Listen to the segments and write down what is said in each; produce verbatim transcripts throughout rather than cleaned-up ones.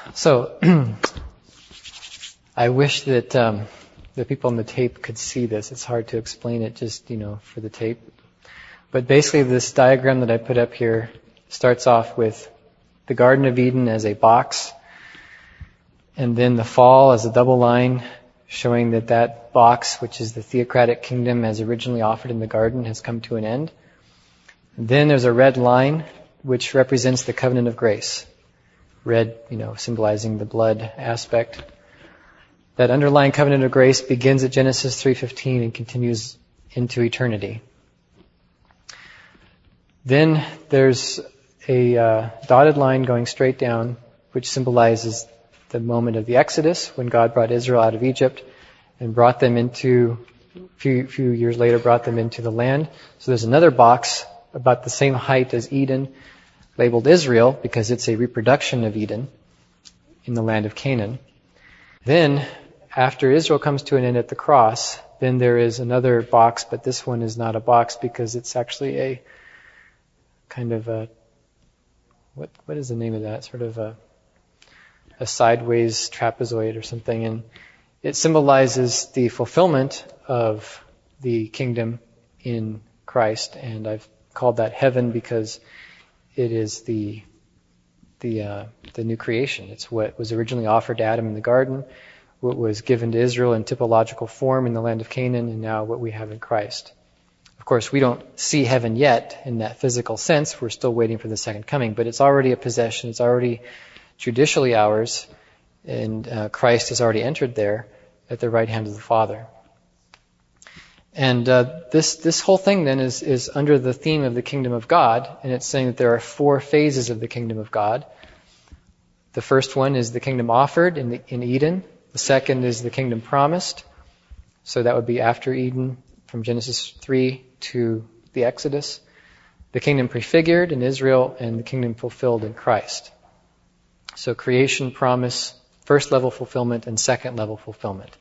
So, I wish that um, the people on the tape could see this. It's hard to explain it just, you know, for the tape. But basically this diagram that I put up here starts off with the Garden of Eden as a box, and then the fall as a double line, showing that that box, which is the theocratic kingdom as originally offered in the garden, has come to an end. And then there's a red line, which represents the covenant of grace. Red, you know, symbolizing the blood aspect. That underlying covenant of grace begins at Genesis three fifteen and continues into eternity. Then there's a uh, dotted line going straight down, which symbolizes the moment of the Exodus, when God brought Israel out of Egypt and brought them into, a few, few years later, brought them into the land. So there's another box about the same height as Eden, labeled Israel, because it's a reproduction of Eden in the land of Canaan. Then, after Israel comes to an end at the cross, then there is another box, but this one is not a box because it's actually a kind of a, what what is the name of that? Sort of a a sideways trapezoid or something, and it symbolizes the fulfillment of the kingdom in Christ, and I've called that heaven because it is the the uh, the new creation. It's what was originally offered to Adam in the garden, what was given to Israel in typological form in the land of Canaan, and now what we have in Christ. Of course, we don't see heaven yet in that physical sense. We're still waiting for the second coming, but it's already a possession. It's already judicially ours, and uh, Christ has already entered there at the right hand of the Father. And uh, this this whole thing then is is under the theme of the kingdom of God, and it's saying that there are four phases of the kingdom of God. The first one is the kingdom offered in the, in Eden. The second is the kingdom promised. So that would be after Eden, from Genesis three to the Exodus. The kingdom prefigured in Israel, and the kingdom fulfilled in Christ. So creation, promise, first level fulfillment, and second level fulfillment.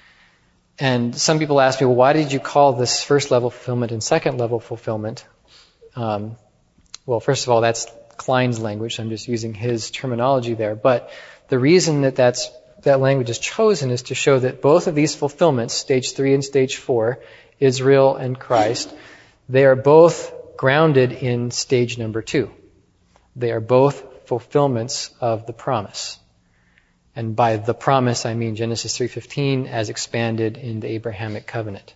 And some people ask me, well, why did you call this first level fulfillment and second level fulfillment? Um, well, first of all, that's Klein's language. I'm just using his terminology there. But the reason that that's, that language is chosen is to show that both of these fulfillments, stage three and stage four, Israel and Christ, they are both grounded in stage number two. They are both fulfillments of the promise. And by the promise, I mean Genesis three fifteen as expanded in the Abrahamic covenant.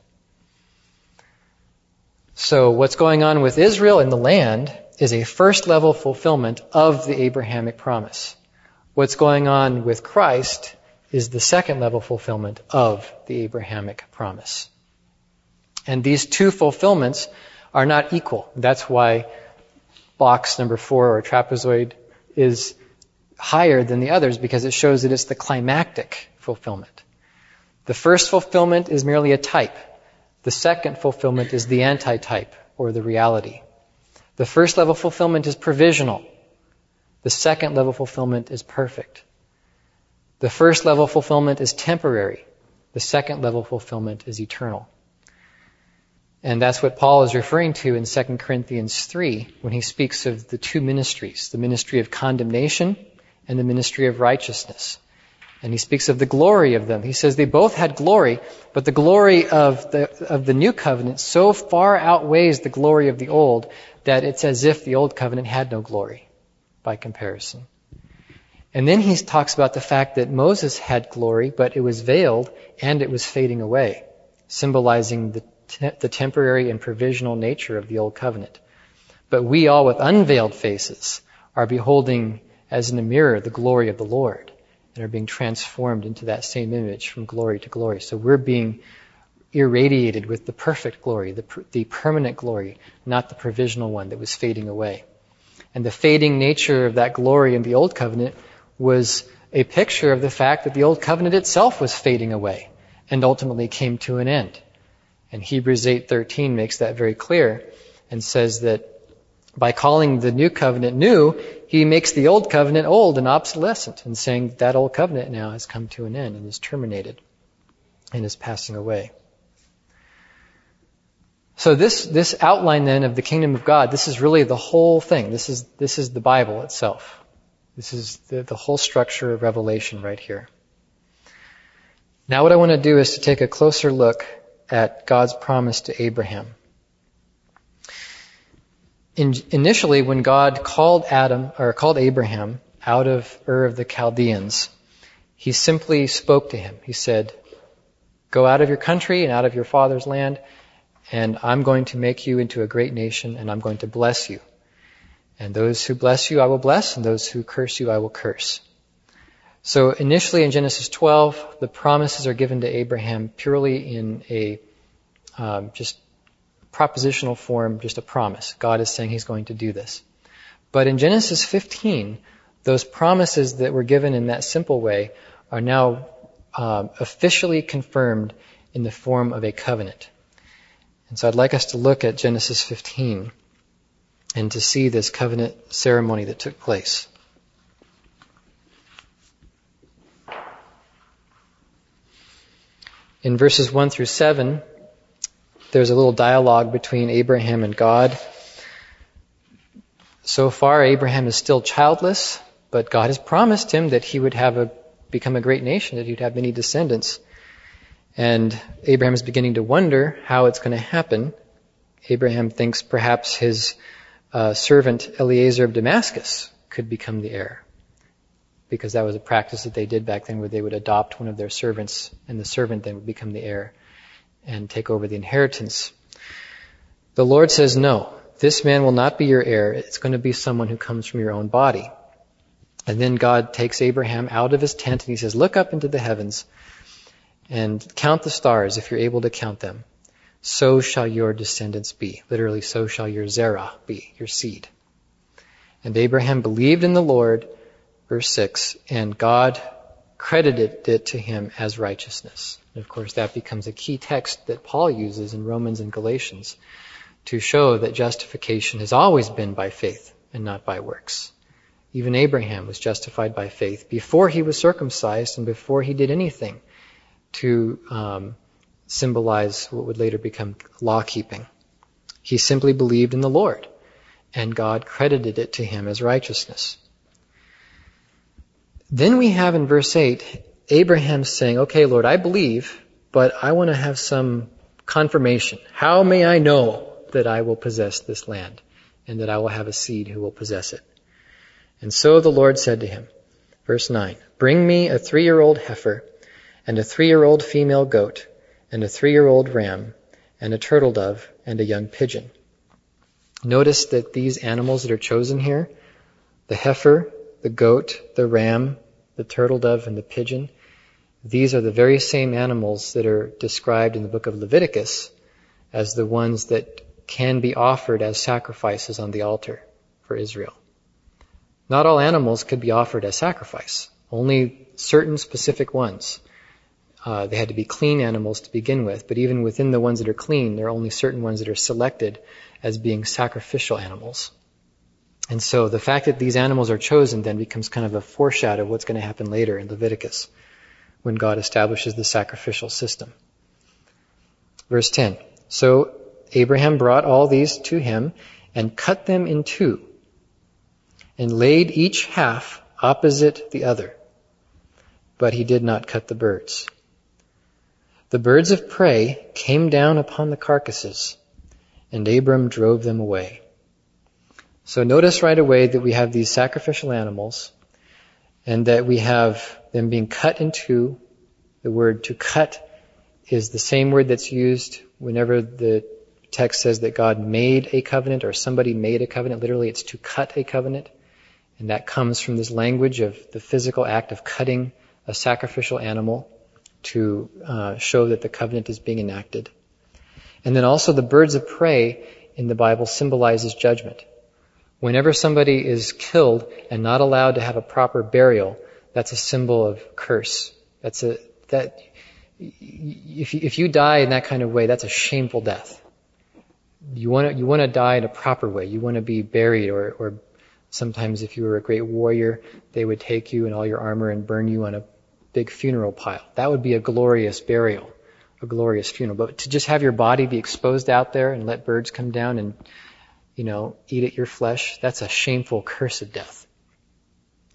So what's going on with Israel in the land is a first level fulfillment of the Abrahamic promise. What's going on with Christ is the second level fulfillment of the Abrahamic promise. And these two fulfillments are not equal. That's why box number four, or trapezoid, is higher than the others, because it shows that it's the climactic fulfillment. The first fulfillment is merely a type. The second fulfillment is the antitype, or the reality. The first level fulfillment is provisional. The second level fulfillment is perfect. The first level fulfillment is temporary. The second level fulfillment is eternal. And that's what Paul is referring to in Second Corinthians three when he speaks of the two ministries, the ministry of condemnation and the ministry of righteousness. And he speaks of the glory of them. He says they both had glory, but the glory of the of the new covenant so far outweighs the glory of the old that it's as if the old covenant had no glory by comparison. And then he talks about the fact that Moses had glory, but it was veiled and it was fading away, symbolizing the the temporary and provisional nature of the old covenant. But we all with unveiled faces are beholding as in a mirror the glory of the Lord and are being transformed into that same image from glory to glory. So we're being irradiated with the perfect glory, the, the permanent glory, not the provisional one that was fading away. And the fading nature of that glory in the old covenant was a picture of the fact that the old covenant itself was fading away and ultimately came to an end. And Hebrews eight thirteen makes that very clear and says that by calling the new covenant new, he makes the old covenant old and obsolescent, and saying that, that old covenant now has come to an end and is terminated and is passing away. So this this outline then of the kingdom of God, this is really the whole thing. This is this is the Bible itself. This is the, the whole structure of Revelation right here. Now what I want to do is to take a closer look at God's promise to Abraham. In, initially, when God called Adam, or called Abraham out of Ur of the Chaldeans, He simply spoke to him. He said, "Go out of your country and out of your father's land, and I'm going to make you into a great nation, and I'm going to bless you. And those who bless you I will bless, and those who curse you I will curse." So initially in Genesis twelve, the promises are given to Abraham purely in a um, just propositional form, just a promise. God is saying He's going to do this. But in Genesis fifteen, those promises that were given in that simple way are now um, officially confirmed in the form of a covenant. And so I'd like us to look at Genesis fifteen and to see this covenant ceremony that took place. In verses one through seven, there's a little dialogue between Abraham and God. So far, Abraham is still childless, but God has promised him that he would have a become a great nation, that he'd have many descendants. And Abraham is beginning to wonder how it's going to happen. Abraham thinks perhaps his uh, servant Eliezer of Damascus could become the heir, because that was a practice that they did back then, where they would adopt one of their servants, and the servant then would become the heir and take over the inheritance. The Lord says, "No, this man will not be your heir. It's going to be someone who comes from your own body." And then God takes Abraham out of his tent and He says, "Look up into the heavens and count the stars if you're able to count them. So shall your descendants be." Literally, so shall your zerah be, your seed. And Abraham believed in the Lord, verse six, and God credited it to him as righteousness. And of course, that becomes a key text that Paul uses in Romans and Galatians to show that justification has always been by faith and not by works. Even Abraham was justified by faith before he was circumcised and before he did anything to um, symbolize what would later become law-keeping. He simply believed in the Lord, and God credited it to him as righteousness. Then we have in verse eight, Abraham saying, "Okay, Lord, I believe, but I want to have some confirmation. How may I know that I will possess this land and that I will have a seed who will possess it?" And so the Lord said to him, verse nine, "Bring me a three-year-old heifer and a three-year-old female goat and a three-year-old ram and a turtle dove and a young pigeon." Notice that these animals that are chosen here, the heifer, the goat, the ram, the turtle dove, and the pigeon, these are the very same animals that are described in the book of Leviticus as the ones that can be offered as sacrifices on the altar for Israel. Not all animals could be offered as sacrifice, only certain specific ones. Uh, they had to be clean animals to begin with, but even within the ones that are clean, there are only certain ones that are selected as being sacrificial animals. And so the fact that these animals are chosen then becomes kind of a foreshadow of what's going to happen later in Leviticus when God establishes the sacrificial system. Verse ten, "So Abraham brought all these to him and cut them in two and laid each half opposite the other, but he did not cut the birds. The birds of prey came down upon the carcasses, and Abram drove them away." So notice right away that we have these sacrificial animals and that we have them being cut in two. The word to cut is the same word that's used whenever the text says that God made a covenant or somebody made a covenant. Literally, it's to cut a covenant. And that comes from this language of the physical act of cutting a sacrificial animal to uh, show that the covenant is being enacted. And then also the birds of prey in the Bible symbolizes judgment. Whenever somebody is killed and not allowed to have a proper burial, that's a symbol of curse. That's a that if you, if you die in that kind of way, that's a shameful death. You want to you want to die in a proper way. You want to be buried, or or sometimes if you were a great warrior, they would take you in all your armor and burn you on a big funeral pile. That would be a glorious burial, a glorious funeral. But to just have your body be exposed out there and let birds come down and, you know, eat at your flesh, that's a shameful, cursed death.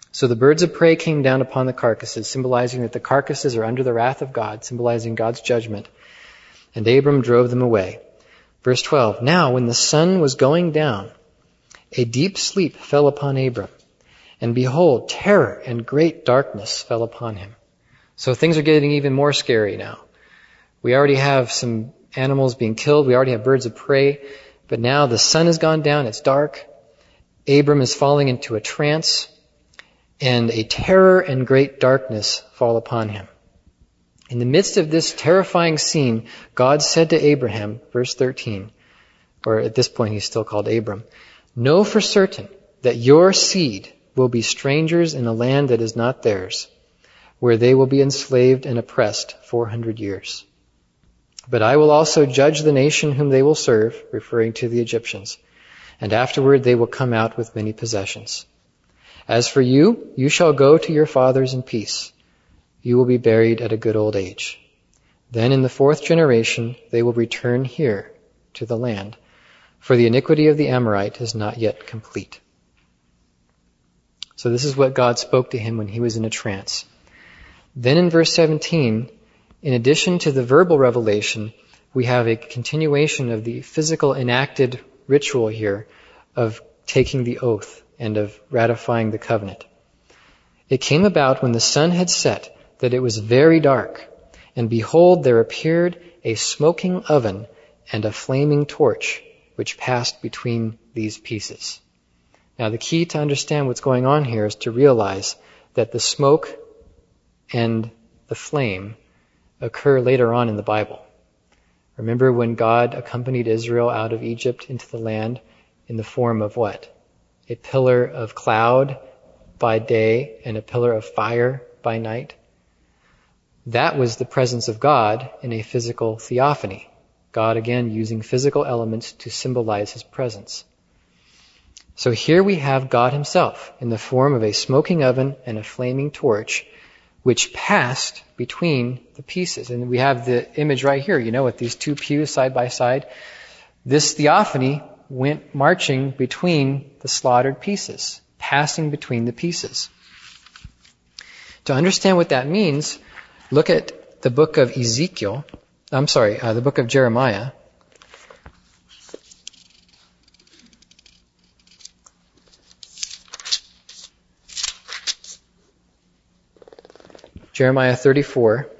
So the birds of prey came down upon the carcasses, symbolizing that the carcasses are under the wrath of God, symbolizing God's judgment. And Abram drove them away. Verse twelve, now when the sun was going down, a deep sleep fell upon Abram. And behold, terror and great darkness fell upon him. So things are getting even more scary now. We already have some animals being killed. We already have birds of prey. But now the sun has gone down. It's dark. Abram is falling into a trance. And a terror and great darkness fall upon him. In the midst of this terrifying scene, God said to Abraham, verse thirteen, or at this point he's still called Abram, know for certain that your seed will be strangers in a land that is not theirs, where they will be enslaved and oppressed four hundred years. But I will also judge the nation whom they will serve, referring to the Egyptians, and afterward they will come out with many possessions. As for you, you shall go to your fathers in peace. You will be buried at a good old age. Then in the fourth generation they will return here to the land, for the iniquity of the Amorite is not yet complete. So this is what God spoke to him when he was in a trance. Then in verse seventeen, in addition to the verbal revelation, we have a continuation of the physical enacted ritual here of taking the oath and of ratifying the covenant. It came about when the sun had set that it was very dark, and behold, there appeared a smoking oven and a flaming torch, which passed between these pieces. Now, the key to understand what's going on here is to realize that the smoke and the flame occur later on in the Bible. Remember when God accompanied Israel out of Egypt into the land in the form of what? A pillar of cloud by day and a pillar of fire by night. That was the presence of God in a physical theophany. God again using physical elements to symbolize his presence. So here we have God himself in the form of a smoking oven and a flaming torch, which passed between the pieces. And we have the image right here, you know, with these two pews side by side. This theophany went marching between the slaughtered pieces, passing between the pieces. To understand what that means, look at the book of Ezekiel, I'm sorry, uh, the book of Jeremiah. Jeremiah thirty-four.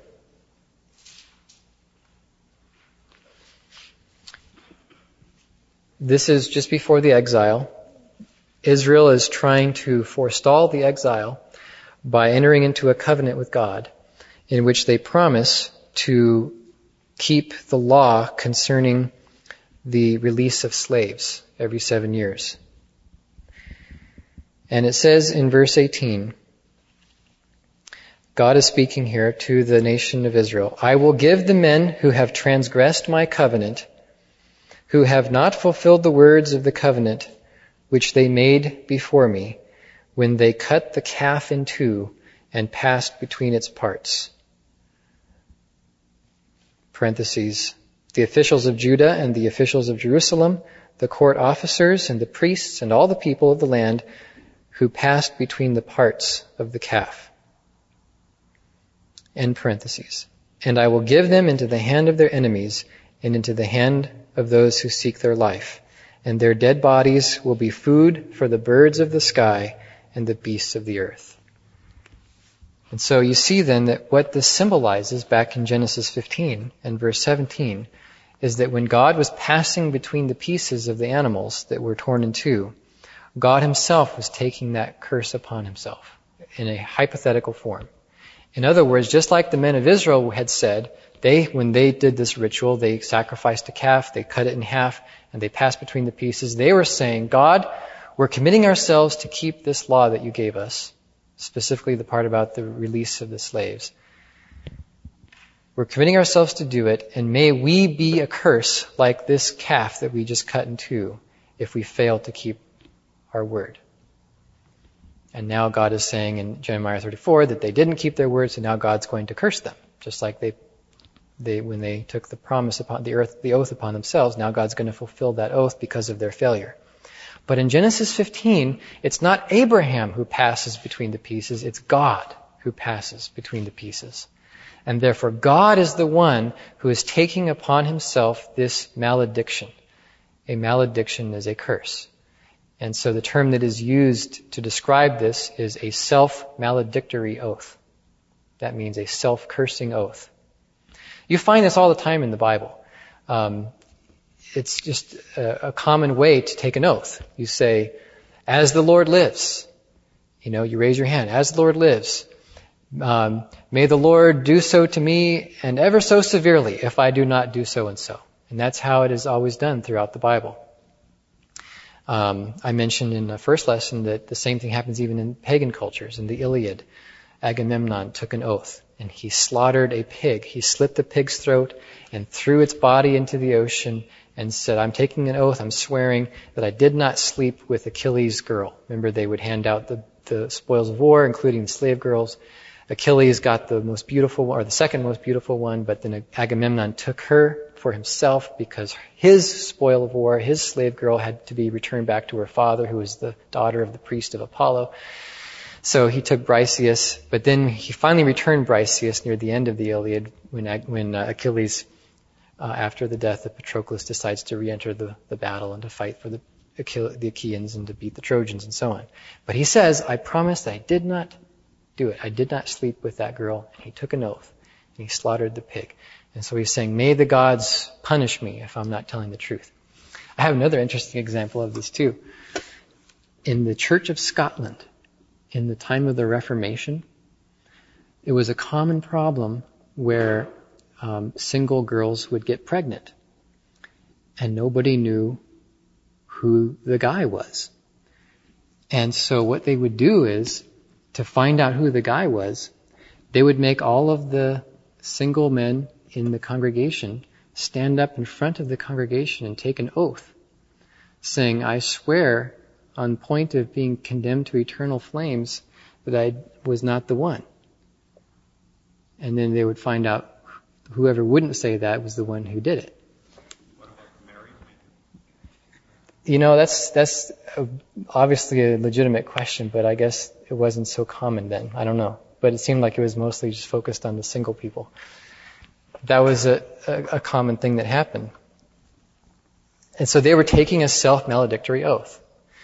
This is just before the exile. Israel is trying to forestall the exile by entering into a covenant with God in which they promise to keep the law concerning the release of slaves every seven years. And it says in verse eighteen, God is speaking here to the nation of Israel, I will give the men who have transgressed my covenant, who have not fulfilled the words of the covenant which they made before me, when they cut the calf in two and passed between its parts. Parentheses, the officials of Judah and the officials of Jerusalem, the court officers and the priests and all the people of the land who passed between the parts of the calf. End parentheses. And I will give them into the hand of their enemies and into the hand of those who seek their life. And their dead bodies will be food for the birds of the sky and the beasts of the earth. And so you see then that what this symbolizes back in Genesis fifteen and verse seventeen is that when God was passing between the pieces of the animals that were torn in two, God himself was taking that curse upon himself in a hypothetical form. In other words, just like the men of Israel had said, they, when they did this ritual, they sacrificed a calf, they cut it in half, and they passed between the pieces. They were saying, God, we're committing ourselves to keep this law that you gave us, specifically the part about the release of the slaves. We're committing ourselves to do it, and may we be a curse like this calf that we just cut in two if we fail to keep our word. And now God is saying in Jeremiah thirty-four that they didn't keep their word, so now God's going to curse them. Just like they, they when they took the promise upon the earth, the oath upon themselves, now God's going to fulfill that oath because of their failure. But in Genesis fifteen, it's not Abraham who passes between the pieces, it's God who passes between the pieces. And therefore God is the one who is taking upon himself this malediction. A malediction is a curse. And so the term that is used to describe this is a self-maledictory oath. That means a self-cursing oath. You find this all the time in the Bible. Um, it's just a, a common way to take an oath. You say, as the Lord lives. You know, you raise your hand, as the Lord lives. Um, may the Lord do so to me and ever so severely if I do not do so and so. And that's how it is always done throughout the Bible. Um, I mentioned in the first lesson that the same thing happens even in pagan cultures. In the Iliad, Agamemnon took an oath and he slaughtered a pig. He slit the pig's throat and threw its body into the ocean and said, I'm taking an oath, I'm swearing that I did not sleep with Achilles' girl. Remember, they would hand out the, the spoils of war, including the slave girls. Achilles got the most beautiful one, or the second most beautiful one, but then Agamemnon took her for himself because his spoil of war, his slave girl, had to be returned back to her father, who was the daughter of the priest of Apollo. So he took Briseis, but then he finally returned Briseis near the end of the Iliad when, when uh, Achilles, uh, after the death of Patroclus, decides to re-enter the, the battle and to fight for the, Achille, the Achaeans and to beat the Trojans and so on. But he says, I promised that I did not do it. I did not sleep with that girl. And he took an oath and he slaughtered the pig. And so he's saying, may the gods punish me if I'm not telling the truth. I have another interesting example of this too. In the Church of Scotland, in the time of the Reformation, it was a common problem where um, single girls would get pregnant. And nobody knew who the guy was. And so what they would do is, to find out who the guy was, they would make all of the single men in the congregation stand up in front of the congregation and take an oath, saying, I swear on point of being condemned to eternal flames that I was not the one. And then they would find out whoever wouldn't say that was the one who did it. What about married men? You know, that's that's obviously a legitimate question, but I guess it wasn't so common then. I don't know. But it seemed like it was mostly just focused on the single people. That was a, a, a common thing that happened. And so they were taking a self-maledictory oath.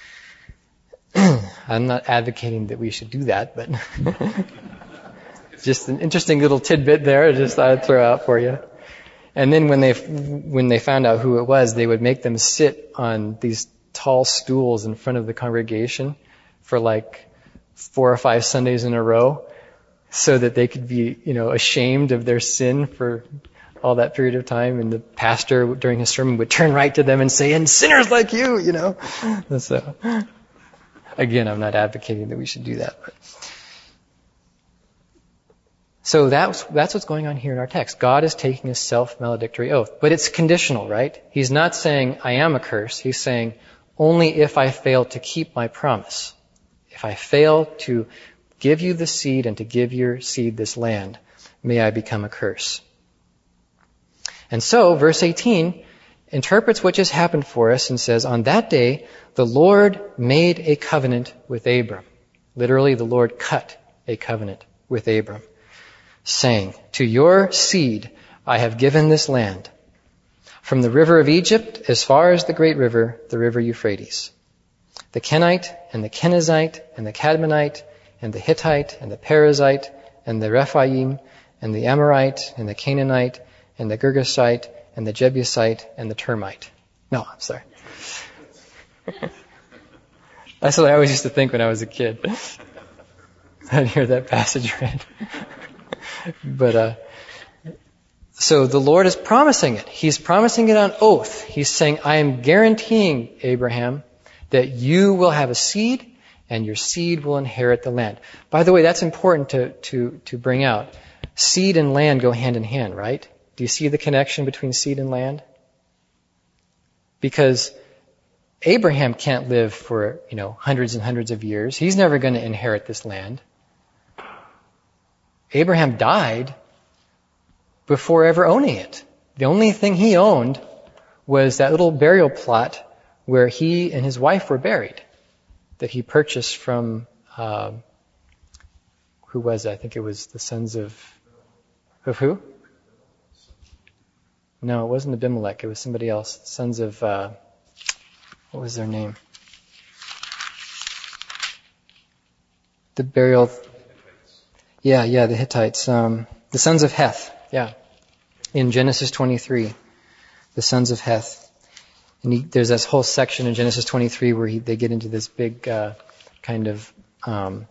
I'm not advocating that we should do that, but just an interesting little tidbit there I just thought I'd throw out for you. And then when they when they found out who it was, they would make them sit on these tall stools in front of the congregation for like four or five Sundays in a row, so that they could be, you know, ashamed of their sin for all that period of time. And the pastor, during his sermon, would turn right to them and say, and sinners like you, you know. So, again, I'm not advocating that we should do that. But. So that's, that's what's going on here in our text. God is taking a self-maledictory oath. But it's conditional, right? He's not saying, I am a curse. He's saying, only if I fail to keep my promise. If I fail to give you the seed and to give your seed this land, may I become a curse. And so, verse eighteen interprets what just happened for us and says, on that day, the Lord made a covenant with Abram. Literally, the Lord cut a covenant with Abram, saying, to your seed I have given this land, from the river of Egypt as far as the great river, the river Euphrates. The Kenite and the Kenizzite and the Cadmonite and the Hittite and the Perizzite and the Rephaim and the Amorite and the Canaanite and the Girgashite and the Jebusite and the Termite. No, I'm sorry. That's what I always used to think when I was a kid. I'd hear that passage read. But, uh, so the Lord is promising it. He's promising it on oath. He's saying, I am guaranteeing, Abraham, that you will have a seed and your seed will inherit the land. By the way, that's important to, to, to bring out. Seed and land go hand in hand, right? Do you see the connection between seed and land? Because Abraham can't live for, you know, hundreds and hundreds of years. He's never going to inherit this land. Abraham died before ever owning it. The only thing he owned was that little burial plot where he and his wife were buried, that he purchased from, uh, who was it? I think it was the sons of, of who? No, it wasn't Abimelech. It was somebody else. Sons of, uh, what was their name? The burial. Yeah, yeah, the Hittites. Um, the sons of Heth. Yeah. In Genesis twenty-three. The sons of Heth. And he, there's this whole section in Genesis twenty-three where he, they get into this big uh, kind of um,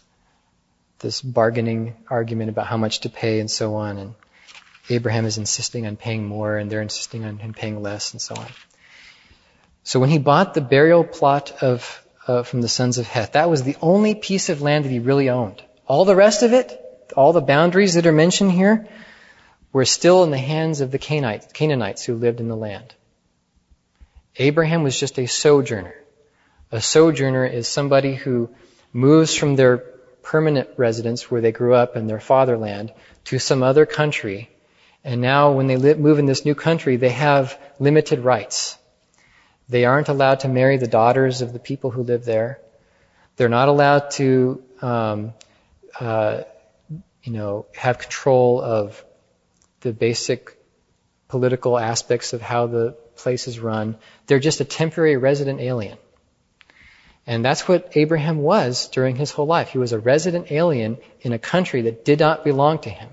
this bargaining argument about how much to pay and so on. And Abraham is insisting on paying more, and they're insisting on him paying less, and so on. So when he bought the burial plot of uh, from the sons of Heth, that was the only piece of land that he really owned. All the rest of it, all the boundaries that are mentioned here, were still in the hands of the Canaanites, Canaanites who lived in the land. Abraham was just a sojourner. A sojourner is somebody who moves from their permanent residence where they grew up in their fatherland to some other country. And now when they live, move in this new country, they have limited rights. They aren't allowed to marry the daughters of the people who live there. They're not allowed to, um, uh, you know, have control of the basic political aspects of how the place is run. They're just a temporary resident alien. And that's what Abraham was during his whole life. He was a resident alien in a country that did not belong to him.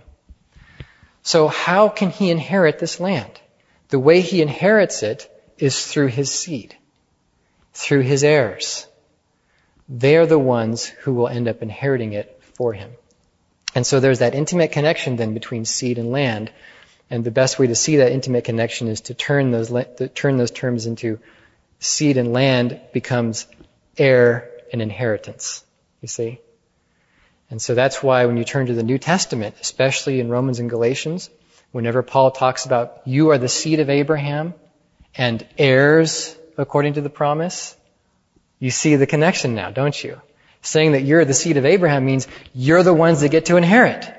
So how can he inherit this land? The way he inherits it is through his seed, through his heirs. They're the ones who will end up inheriting it for him. And so there's that intimate connection then between seed and land. And the best way to see that intimate connection is to turn those to turn those terms into seed and land becomes heir and inheritance. You see? And so that's why when you turn to the New Testament, especially in Romans and Galatians, whenever Paul talks about you are the seed of Abraham and heirs according to the promise, you see the connection now, don't you? Saying that you're the seed of Abraham means you're the ones that get to inherit.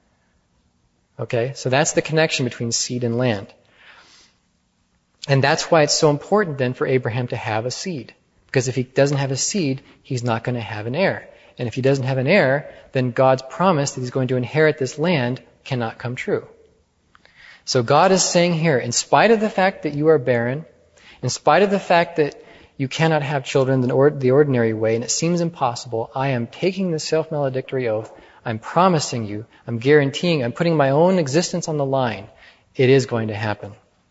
Okay, so that's the connection between seed and land. And that's why it's so important then for Abraham to have a seed. Because if he doesn't have a seed, he's not going to have an heir. And if he doesn't have an heir, then God's promise that he's going to inherit this land cannot come true. So God is saying here, in spite of the fact that you are barren, in spite of the fact that you cannot have children the ordinary way, and it seems impossible, I am taking the self-maledictory oath. I'm promising you, I'm guaranteeing, I'm putting my own existence on the line. It is going to happen.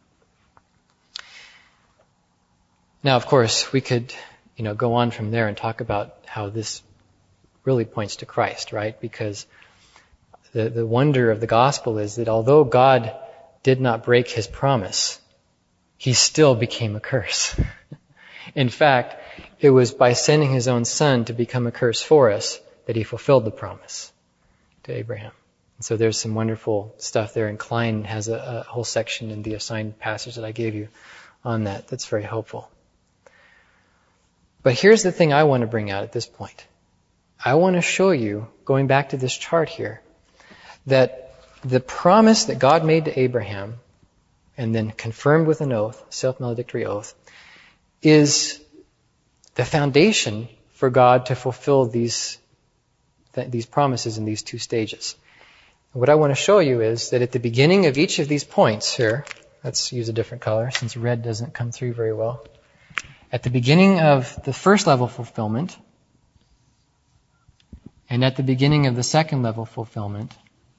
Now, of course, we could, you know, go on from there and talk about how this really points to Christ, right? Because the, the wonder of the gospel is that although God did not break his promise, he still became a curse. In fact, it was by sending his own son to become a curse for us that he fulfilled the promise to Abraham. And so there's some wonderful stuff there, and Klein has a, a whole section in the assigned passage that I gave you on that. That's very helpful. But here's the thing I want to bring out at this point. I want to show you, going back to this chart here, that the promise that God made to Abraham, and then confirmed with an oath, self-maledictory oath, is the foundation for God to fulfill these th- these promises in these two stages. And what I want to show you is that at the beginning of each of these points here, let's use a different color since red doesn't come through very well. At the beginning of the first level fulfillment, and at the beginning of the second level fulfillment,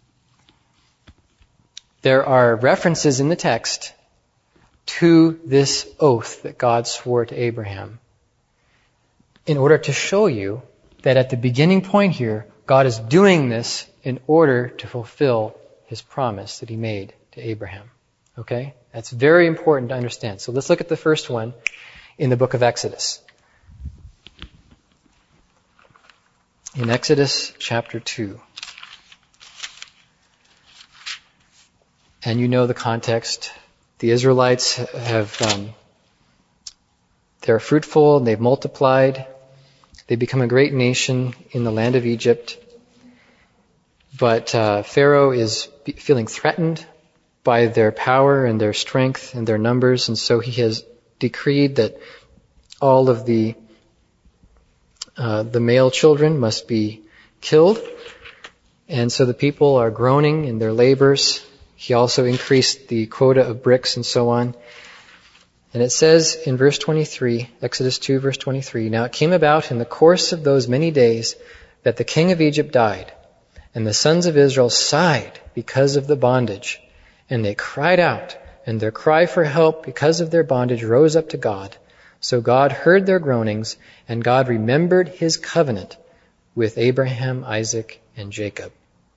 there are references in the text to this oath that God swore to Abraham in order to show you that at the beginning point here, God is doing this in order to fulfill his promise that he made to Abraham. Okay? That's very important to understand. So let's look at the first one in the book of Exodus. In Exodus chapter two. And you know the context. The Israelites have, um, they're fruitful, they've multiplied, they become a great nation in the land of Egypt. But uh, Pharaoh is feeling threatened by their power and their strength and their numbers, and so he has decreed that all of the uh, the male children must be killed. And so the people are groaning in their labors. He also increased the quota of bricks and so on. And it says in verse twenty-three, Exodus two, verse twenty-three, "Now it came about in the course of those many days that the king of Egypt died, and the sons of Israel sighed because of the bondage. And they cried out, and their cry for help because of their bondage rose up to God. So God heard their groanings, and God remembered his covenant with Abraham, Isaac, and Jacob."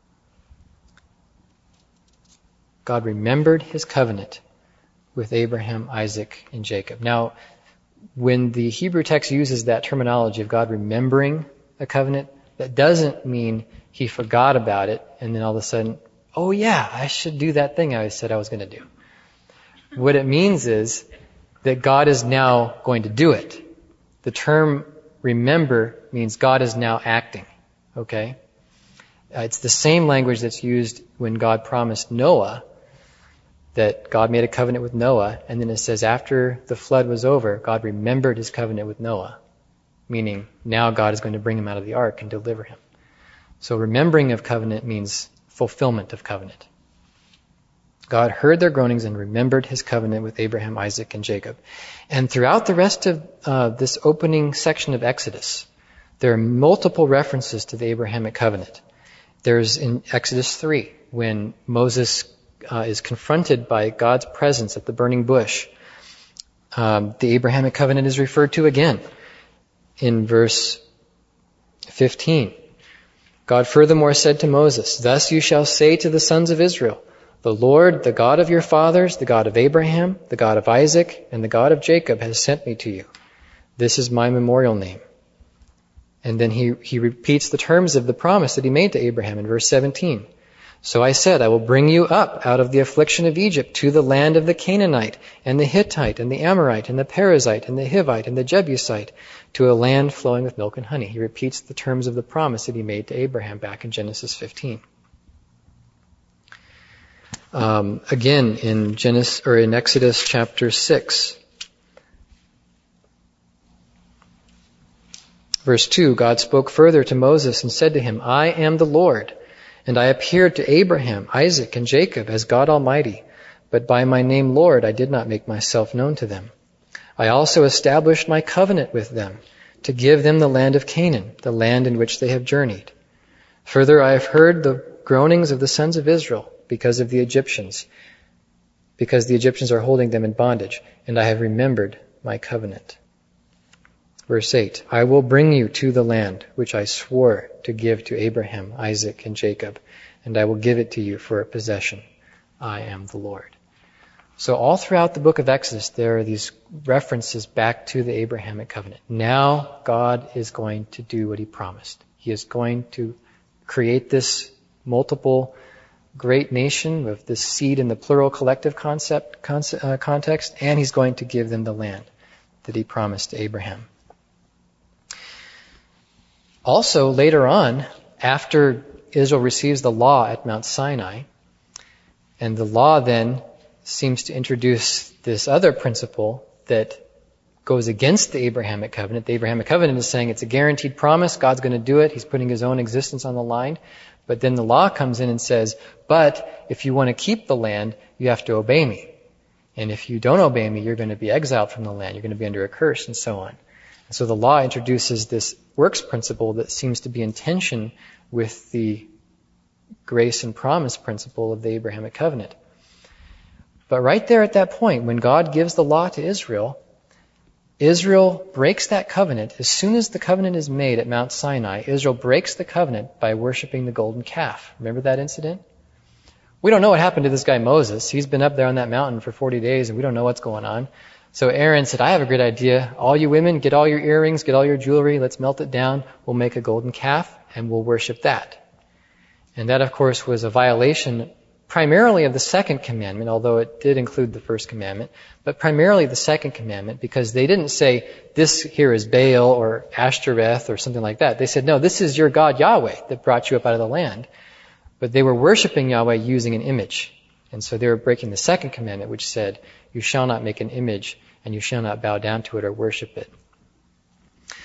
God remembered his covenant with Abraham, Isaac, and Jacob. Now, when the Hebrew text uses that terminology of God remembering a covenant, that doesn't mean he forgot about it and then all of a sudden, oh yeah, I should do that thing I said I was going to do. What it means is that God is now going to do it. The term remember means God is now acting. Okay? Uh, it's the same language that's used when God promised Noah, that God made a covenant with Noah, and then it says after the flood was over, God remembered his covenant with Noah, meaning now God is going to bring him out of the ark and deliver him. So remembering of covenant means fulfillment of covenant. God heard their groanings and remembered his covenant with Abraham, Isaac, and Jacob. And throughout the rest of uh, this opening section of Exodus, there are multiple references to the Abrahamic covenant. There's in Exodus three, when Moses uh, is confronted by God's presence at the burning bush. Um, the Abrahamic covenant is referred to again in verse fifteen. God furthermore said to Moses, "Thus you shall say to the sons of Israel, the Lord, the God of your fathers, the God of Abraham, the God of Isaac, and the God of Jacob has sent me to you. This is my memorial name." And then he, he repeats the terms of the promise that he made to Abraham in verse seventeen. "So I said, I will bring you up out of the affliction of Egypt to the land of the Canaanite, and the Hittite, and the Amorite, and the Perizzite, and the Hivite, and the Jebusite, to a land flowing with milk and honey." He repeats the terms of the promise that he made to Abraham back in Genesis fifteen. Um, again, in Genesis or in Exodus chapter six, verse two, God spoke further to Moses and said to him, "I am the Lord, and I appeared to Abraham, Isaac, and Jacob as God Almighty, but by my name Lord I did not make myself known to them. I also established my covenant with them to give them the land of Canaan, the land in which they have journeyed. Further, I have heard the groanings of the sons of Israel because of the Egyptians, because the Egyptians are holding them in bondage, and I have remembered my covenant." Verse eight, "I will bring you to the land which I swore to give to Abraham, Isaac, and Jacob, and I will give it to you for a possession. I am the Lord." So all throughout the book of Exodus, there are these references back to the Abrahamic covenant. Now God is going to do what he promised. He is going to create this multiple great nation with this seed in the plural collective concept concept, uh, context, and he's going to give them the land that he promised to Abraham. Also, later on, after Israel receives the law at Mount Sinai, and the law then seems to introduce this other principle that goes against the Abrahamic covenant. The Abrahamic covenant is saying it's a guaranteed promise, God's going to do it, he's putting his own existence on the line. But then the law comes in and says, but if you want to keep the land, you have to obey me. And if you don't obey me, you're going to be exiled from the land, you're going to be under a curse, and so on. And so the law introduces this works principle that seems to be in tension with the grace and promise principle of the Abrahamic covenant. But right there at that point, when God gives the law to Israel, Israel breaks that covenant. As soon as the covenant is made at Mount Sinai, Israel breaks the covenant by worshiping the golden calf. Remember that incident? We don't know what happened to this guy Moses. He's been up there on that mountain for forty days and we don't know what's going on. So Aaron said, "I have a great idea. All you women, get all your earrings, get all your jewelry, let's melt it down. We'll make a golden calf and we'll worship that." And that, of course, was a violation primarily of the second commandment, although it did include the first commandment, but primarily the second commandment, because they didn't say, this here is Baal or Ashtoreth or something like that. They said, no, this is your God Yahweh that brought you up out of the land. But they were worshiping Yahweh using an image. And so they were breaking the second commandment, which said, you shall not make an image and you shall not bow down to it or worship it.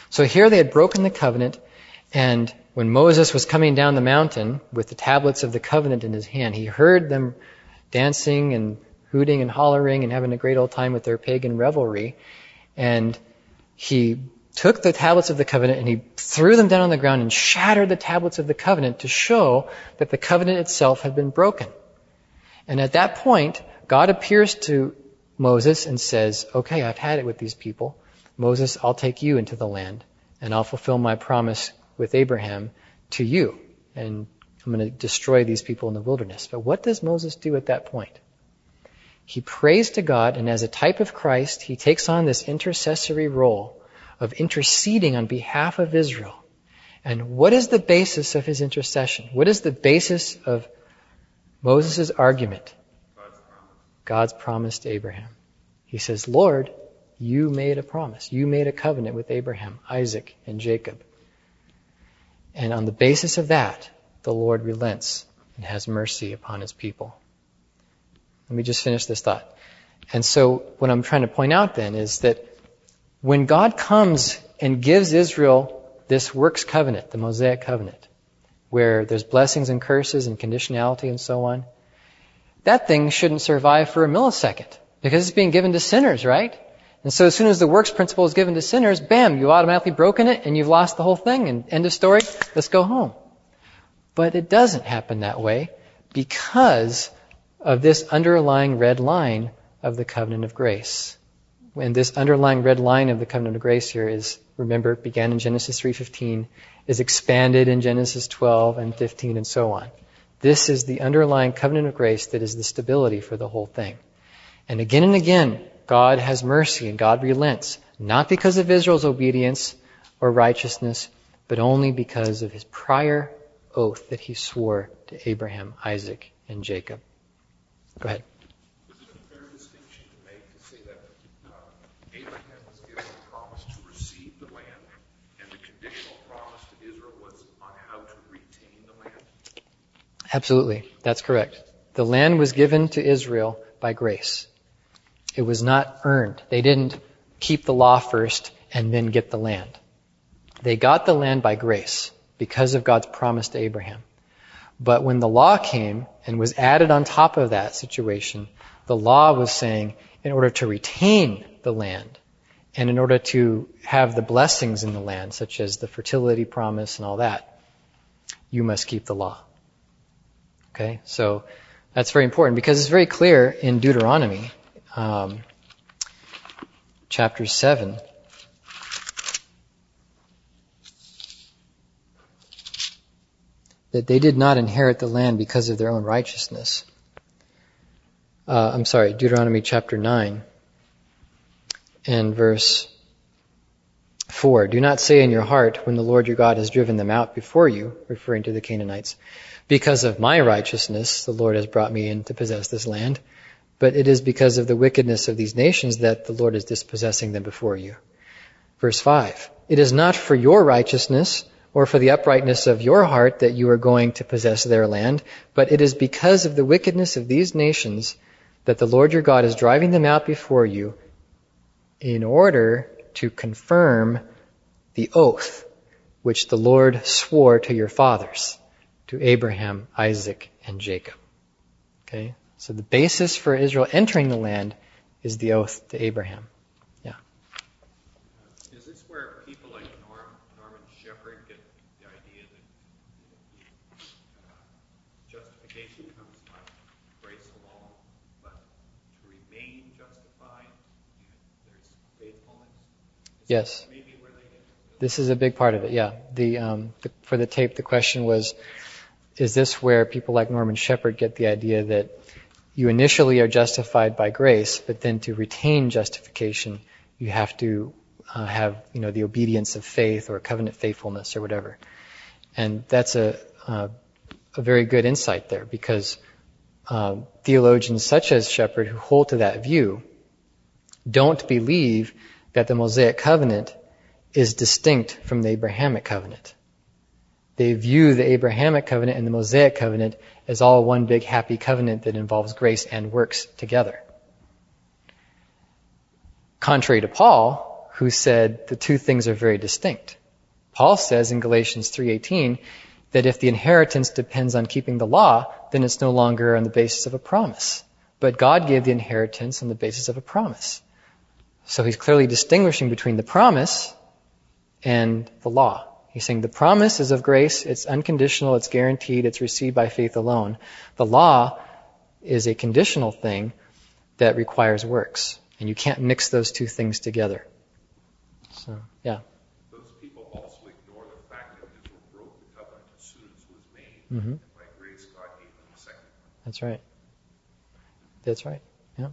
So here they had broken the covenant, and when Moses was coming down the mountain with the tablets of the covenant in his hand, he heard them dancing and hooting and hollering and having a great old time with their pagan revelry. And he took the tablets of the covenant and he threw them down on the ground and shattered the tablets of the covenant to show that the covenant itself had been broken. And at that point, God appears to Moses and says, okay, I've had it with these people. Moses, I'll take you into the land and I'll fulfill my promise with Abraham to you. And I'm going to destroy these people in the wilderness. But what does Moses do at that point? He prays to God, and as a type of Christ, he takes on this intercessory role of interceding on behalf of Israel. And what is the basis of his intercession? What is the basis of Moses' argument? God's promise. God's promise to Abraham. He says, Lord, you made a promise. You made a covenant with Abraham, Isaac, and Jacob. And on the basis of that, the Lord relents and has mercy upon his people. Let me just finish this thought. And so what I'm trying to point out then is that when God comes and gives Israel this works covenant, the Mosaic covenant, where there's blessings and curses and conditionality and so on, that thing shouldn't survive for a millisecond because it's being given to sinners, right? And so as soon as the works principle is given to sinners, bam, you've automatically broken it and you've lost the whole thing and end of story, let's go home. But it doesn't happen that way because of this underlying red line of the covenant of grace. And this underlying red line of the covenant of grace here is, remember, it began in Genesis three fifteen, is expanded in Genesis twelve and fifteen and so on. This is the underlying covenant of grace that is the stability for the whole thing. And again and again, God has mercy and God relents, not because of Israel's obedience or righteousness, but only because of his prior oath that he swore to Abraham, Isaac, and Jacob. Go ahead. Is it a fair distinction to make to say that uh, Abraham was given a promise to receive the land, and the conditional promise to Israel was on how to retain the land? Absolutely. That's correct. The land was given to Israel by grace. It was not earned. They didn't keep the law first and then get the land. They got the land by grace because of God's promise to Abraham. But when the law came and was added on top of that situation, the law was saying, in order to retain the land, and in order to have the blessings in the land, such as the fertility promise and all that, you must keep the law. Okay? So that's very important because it's very clear in Deuteronomy, um, chapter seven, that they did not inherit the land because of their own righteousness. Uh, I'm sorry, Deuteronomy chapter nine and verse four. Do not say in your heart when the Lord your God has driven them out before you, referring to the Canaanites, because of my righteousness the Lord has brought me in to possess this land, but it is because of the wickedness of these nations that the Lord is dispossessing them before you. Verse five. It is not for your righteousness or for the uprightness of your heart that you are going to possess their land, but it is because of the wickedness of these nations that the Lord your God is driving them out before you in order to confirm the oath which the Lord swore to your fathers, to Abraham, Isaac, and Jacob. Okay? So the basis for Israel entering the land is the oath to Abraham. Yeah. Is this where people like Norm, Norman Shepherd get the idea that uh, justification comes by grace alone, but to remain justified, you know, there's faithfulness? Is Yes. that maybe where they get it? This is a big part of it, yeah. The, um, the for the tape, the question was, is this where people like Norman Shepherd get the idea that you initially are justified by grace, but then to retain justification, you have to uh, have, you know, the obedience of faith or covenant faithfulness or whatever. And that's a uh, a very good insight there, because uh, theologians such as Shepherd who hold to that view don't believe that the Mosaic covenant is distinct from the Abrahamic covenant. They view the Abrahamic covenant and the Mosaic covenant as all one big happy covenant that involves grace and works together. Contrary to Paul, who said the two things are very distinct. Paul says in Galatians three eighteen that if the inheritance depends on keeping the law, then it's no longer on the basis of a promise. But God gave the inheritance on the basis of a promise. So he's clearly distinguishing between the promise and the law. He's saying the promise is of grace, it's unconditional, it's guaranteed, it's received by faith alone. The law is a conditional thing that requires works. And you can't mix those two things together. So, yeah. Those people also ignore the fact that Israel broke the covenant as soon as it was made. Mm-hmm. And by grace, God gave them the second one. That's right. That's right. Yeah.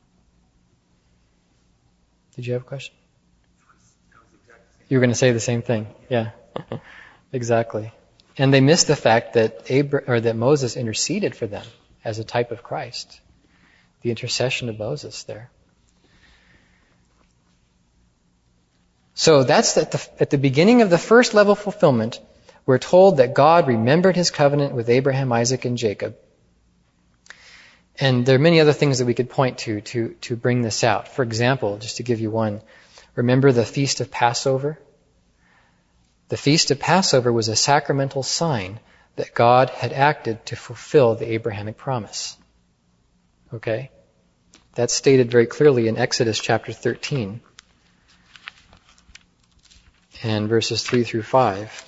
Did you have a question? You were going to say the same thing. Yeah. Exactly. And they missed the fact that Abra- or that Moses interceded for them as a type of Christ. The intercession of Moses there. So that's at the, at the beginning of the first level fulfillment, we're told that God remembered his covenant with Abraham, Isaac, and Jacob. And there are many other things that we could point to, to, to bring this out. For example, just to give you one, remember the Feast of Passover? The Feast of Passover was a sacramental sign that God had acted to fulfill the Abrahamic promise. Okay? That's stated very clearly in Exodus chapter thirteen. And verses three through five.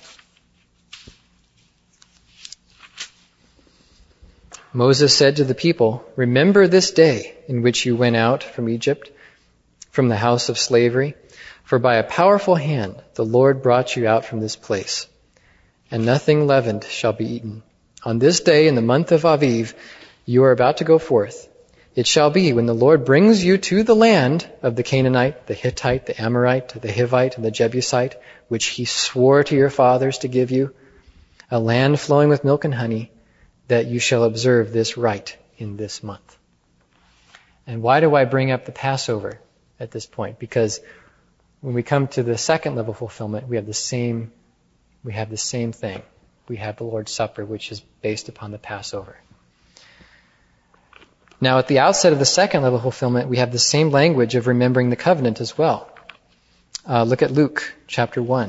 Moses said to the people, "Remember this day in which you went out from Egypt, from the house of slavery, for by a powerful hand the Lord brought you out from this place, and nothing leavened shall be eaten. On this day in the month of Aviv you are about to go forth. It shall be when the Lord brings you to the land of the Canaanite, the Hittite, the Amorite, the Hivite, and the Jebusite, which he swore to your fathers to give you, a land flowing with milk and honey, that you shall observe this rite in this month." And why do I bring up the Passover at this point? Because when we come to the second level fulfillment, we have the same, we have the same thing. We have the Lord's Supper, which is based upon the Passover. Now, at the outset of the second level fulfillment, we have the same language of remembering the covenant as well. Uh, look at Luke chapter one.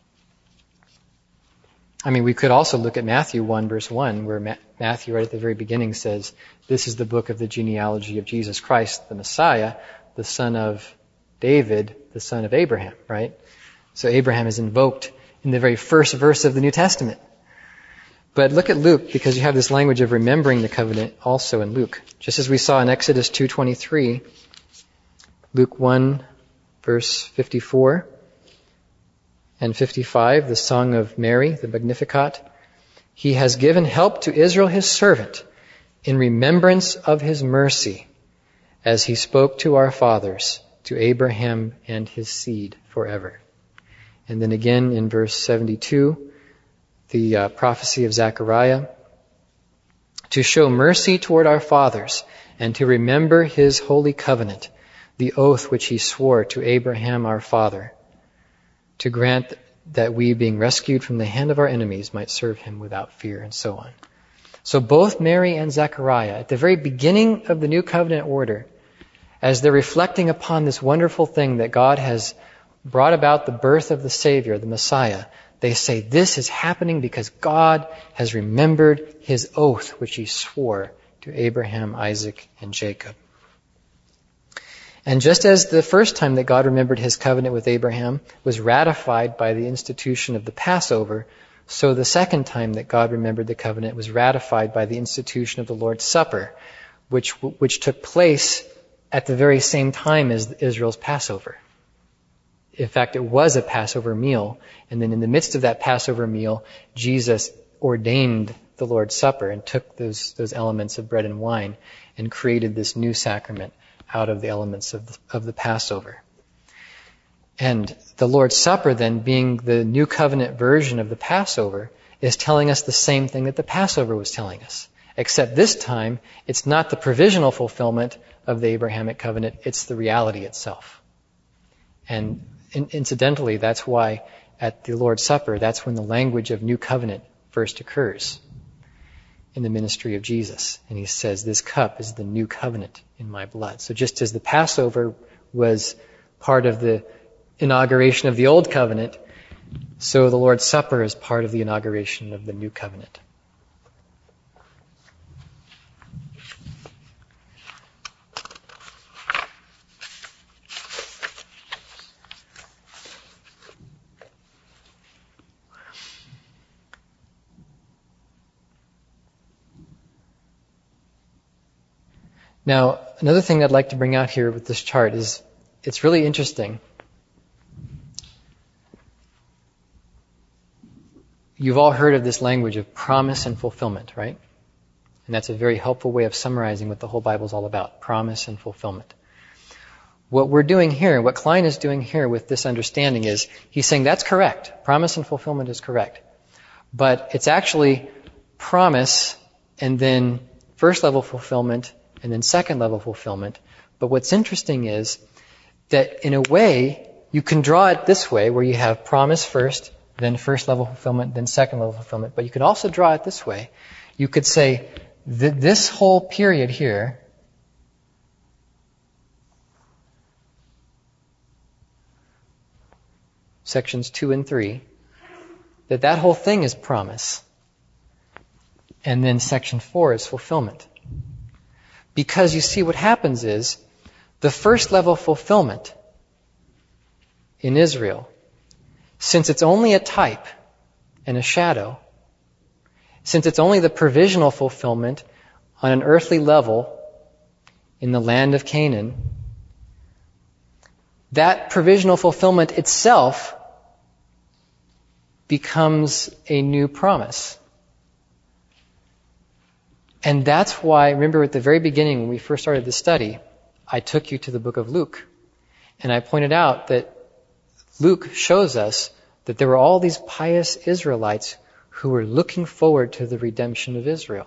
I mean, we could also look at Matthew one, verse one, where Ma- Matthew right at the very beginning says, "This is the book of the genealogy of Jesus Christ, the Messiah, the son of David, the son of Abraham," right? So Abraham is invoked in the very first verse of the New Testament. But look at Luke, because you have this language of remembering the covenant also in Luke. Just as we saw in Exodus two twenty-three, Luke one, verse fifty-four and fifty-five, the song of Mary, the Magnificat. "He has given help to Israel his servant in remembrance of his mercy, as he spoke to our fathers, to Abraham and his seed forever." And then again in verse seventy-two, the uh, prophecy of Zechariah, "To show mercy toward our fathers and to remember his holy covenant, the oath which he swore to Abraham our father, to grant that we, being rescued from the hand of our enemies, might serve him without fear," and so on. So both Mary and Zechariah, at the very beginning of the new covenant order, as they're reflecting upon this wonderful thing that God has brought about the birth of the Savior, the Messiah, they say this is happening because God has remembered his oath which he swore to Abraham, Isaac, and Jacob. And just as the first time that God remembered his covenant with Abraham was ratified by the institution of the Passover, so the second time that God remembered the covenant was ratified by the institution of the Lord's Supper, which which took place at the very same time as Israel's Passover. In fact, it was a Passover meal, and then in the midst of that Passover meal, Jesus ordained the Lord's Supper and took those those elements of bread and wine and created this new sacrament out of the elements of the, of the Passover. And the Lord's Supper, then, being the new covenant version of the Passover, is telling us the same thing that the Passover was telling us. Except this time, it's not the provisional fulfillment of the Abrahamic covenant, it's the reality itself. And in, incidentally, that's why at the Lord's Supper, that's when the language of new covenant first occurs in the ministry of Jesus. And he says, "This cup is the new covenant in my blood." So just as the Passover was part of the inauguration of the Old Covenant, so the Lord's Supper is part of the inauguration of the New Covenant. Now, another thing I'd like to bring out here with this chart is it's really interesting. You've all heard of this language of promise and fulfillment, right? And that's a very helpful way of summarizing what the whole Bible is all about, promise and fulfillment. What we're doing here, what Klein is doing here with this understanding is, he's saying that's correct. Promise and fulfillment is correct. But it's actually promise and then first level fulfillment and then second level fulfillment. But what's interesting is that in a way, you can draw it this way, where you have promise first, then first level fulfillment, then second level fulfillment. But you could also draw it this way. You could say that this whole period here sections two and three, that that whole thing is promise. And then section four is fulfillment. Because you see what happens is, the first level fulfillment in Israel, since it's only a type and a shadow, since it's only the provisional fulfillment on an earthly level in the land of Canaan, that provisional fulfillment itself becomes a new promise. And that's why, remember at the very beginning when we first started the study, I took you to the book of Luke. And I pointed out that Luke shows us that there were all these pious Israelites who were looking forward to the redemption of Israel.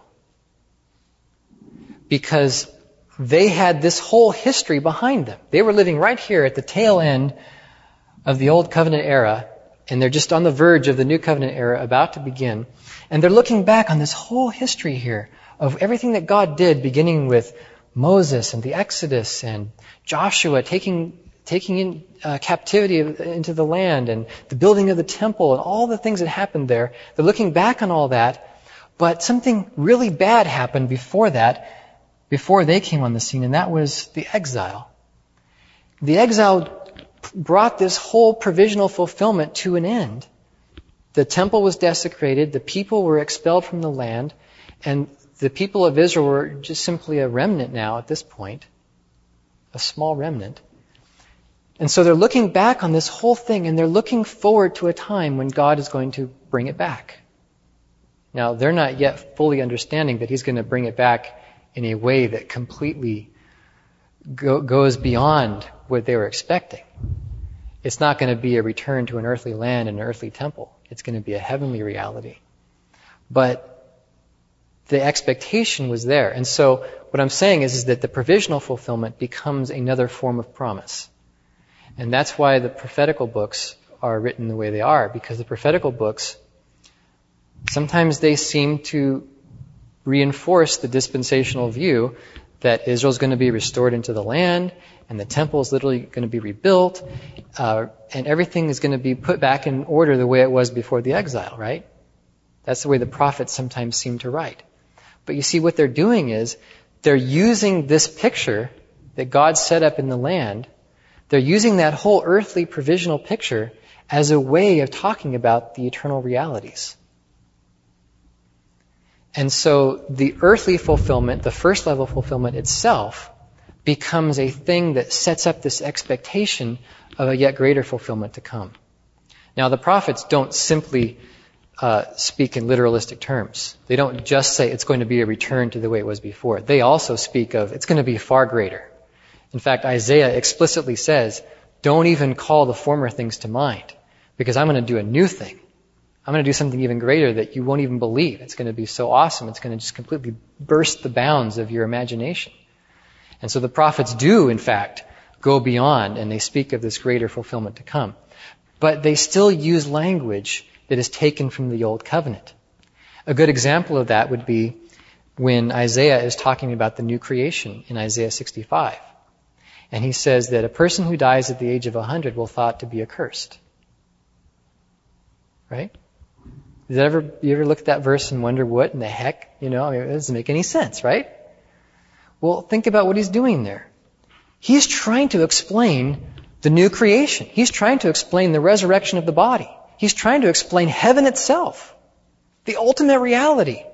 Because they had this whole history behind them. They were living right here at the tail end of the Old Covenant era, and they're just on the verge of the New Covenant era about to begin. And they're looking back on this whole history here of everything that God did, beginning with Moses and the Exodus and Joshua taking taking in uh, captivity into the land and the building of the temple and all the things that happened there. They're looking back on all that, but something really bad happened before that, before they came on the scene, and that was the exile. The exile brought this whole provisional fulfillment to an end. The temple was desecrated, the people were expelled from the land, and the people of Israel were just simply a remnant now at this point, a small remnant. And so they're looking back on this whole thing, and they're looking forward to a time when God is going to bring it back. Now, they're not yet fully understanding that He's going to bring it back in a way that completely go, goes beyond what they were expecting. It's not going to be a return to an earthly land and an earthly temple. It's going to be a heavenly reality. But the expectation was there. And so what I'm saying is, is that the provisional fulfillment becomes another form of promise. And that's why the prophetical books are written the way they are, because the prophetical books, sometimes they seem to reinforce the dispensational view that Israel's going to be restored into the land, and the temple is literally going to be rebuilt, uh, and everything is going to be put back in order the way it was before the exile, right? That's the way the prophets sometimes seem to write. But you see, what they're doing is, they're using this picture that God set up in the land, they're using that whole earthly provisional picture as a way of talking about the eternal realities. And so the earthly fulfillment, the first level fulfillment itself, becomes a thing that sets up this expectation of a yet greater fulfillment to come. Now, the prophets don't simply uh, speak in literalistic terms. They don't just say it's going to be a return to the way it was before. They also speak of it's going to be far greater. In fact, Isaiah explicitly says, don't even call the former things to mind, because I'm going to do a new thing. I'm going to do something even greater that you won't even believe. It's going to be so awesome. It's going to just completely burst the bounds of your imagination. And so the prophets do, in fact, go beyond, and they speak of this greater fulfillment to come. But they still use language that is taken from the Old Covenant. A good example of that would be when Isaiah is talking about the new creation in Isaiah sixty-five. And he says that a person who dies at the age of one hundred will thought to be accursed. Right? Did that ever, you ever look at that verse and wonder what in the heck? You know, I mean, it doesn't make any sense, right? Well, think about what he's doing there. He's trying to explain the new creation. He's trying to explain the resurrection of the body. He's trying to explain heaven itself, the ultimate reality.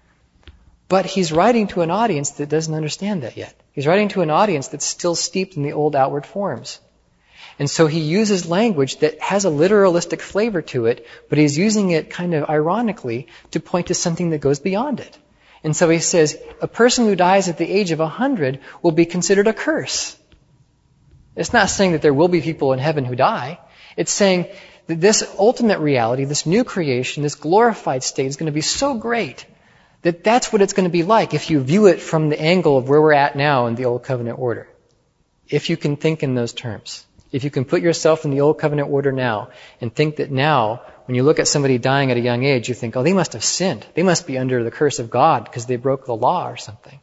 But he's writing to an audience that doesn't understand that yet. He's writing to an audience that's still steeped in the old outward forms. And so he uses language that has a literalistic flavor to it, but he's using it kind of ironically to point to something that goes beyond it. And so he says, a person who dies at the age of one hundred will be considered a curse. It's not saying that there will be people in heaven who die. It's saying that this ultimate reality, this new creation, this glorified state is going to be so great that that's what it's going to be like if you view it from the angle of where we're at now in the Old Covenant order. If you can think in those terms. If you can put yourself in the Old Covenant order now and think that now, when you look at somebody dying at a young age, you think, oh, they must have sinned. They must be under the curse of God because they broke the law or something.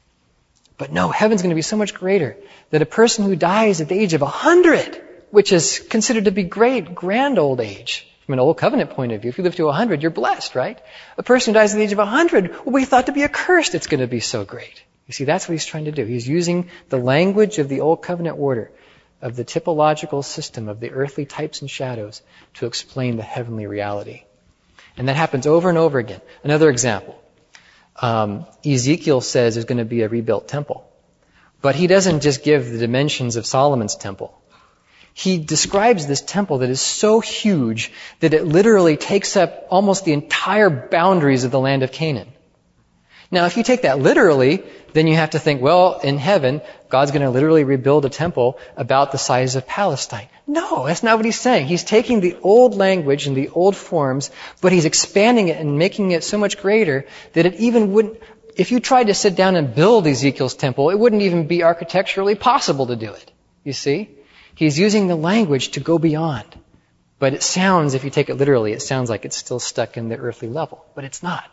But no, heaven's going to be so much greater that a person who dies at the age of one hundred, which is considered to be great, grand old age, from an Old Covenant point of view, if you live to one hundred, you're blessed, right? A person who dies at the age of one hundred will be thought to be accursed. It's going to be so great. You see, that's what he's trying to do. He's using the language of the Old Covenant order, of the typological system of the earthly types and shadows to explain the heavenly reality. And that happens over and over again. Another example. Um, Ezekiel says there's going to be a rebuilt temple. But he doesn't just give the dimensions of Solomon's temple. He describes this temple that is so huge that it literally takes up almost the entire boundaries of the land of Canaan. Now, if you take that literally, then you have to think, well, in heaven, God's going to literally rebuild a temple about the size of Palestine. No, that's not what he's saying. He's taking the old language and the old forms, but he's expanding it and making it so much greater that it even wouldn't, if you tried to sit down and build Ezekiel's temple, it wouldn't even be architecturally possible to do it. You see? He's using the language to go beyond. But it sounds, if you take it literally, it sounds like it's still stuck in the earthly level. But it's not.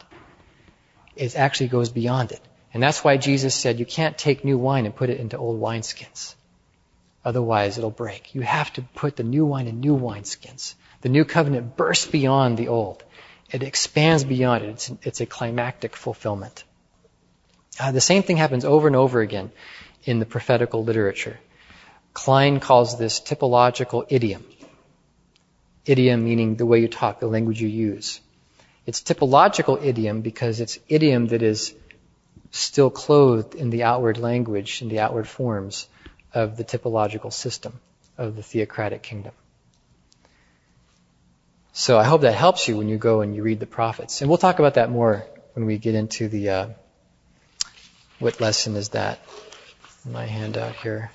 It actually goes beyond it. And that's why Jesus said you can't take new wine and put it into old wineskins. Otherwise it'll break. You have to put the new wine in new wineskins. The new covenant bursts beyond the old. It expands beyond it. It's, it's a climactic fulfillment. Uh, the same thing happens over and over again in the prophetical literature. Klein calls this typological idiom. Idiom meaning the way you talk, the language you use. It's typological idiom because it's idiom that is still clothed in the outward language, in the outward forms of the typological system of the theocratic kingdom. So I hope that helps you when you go and you read the prophets. And we'll talk about that more when we get into the, uh, what lesson is that? My handout here.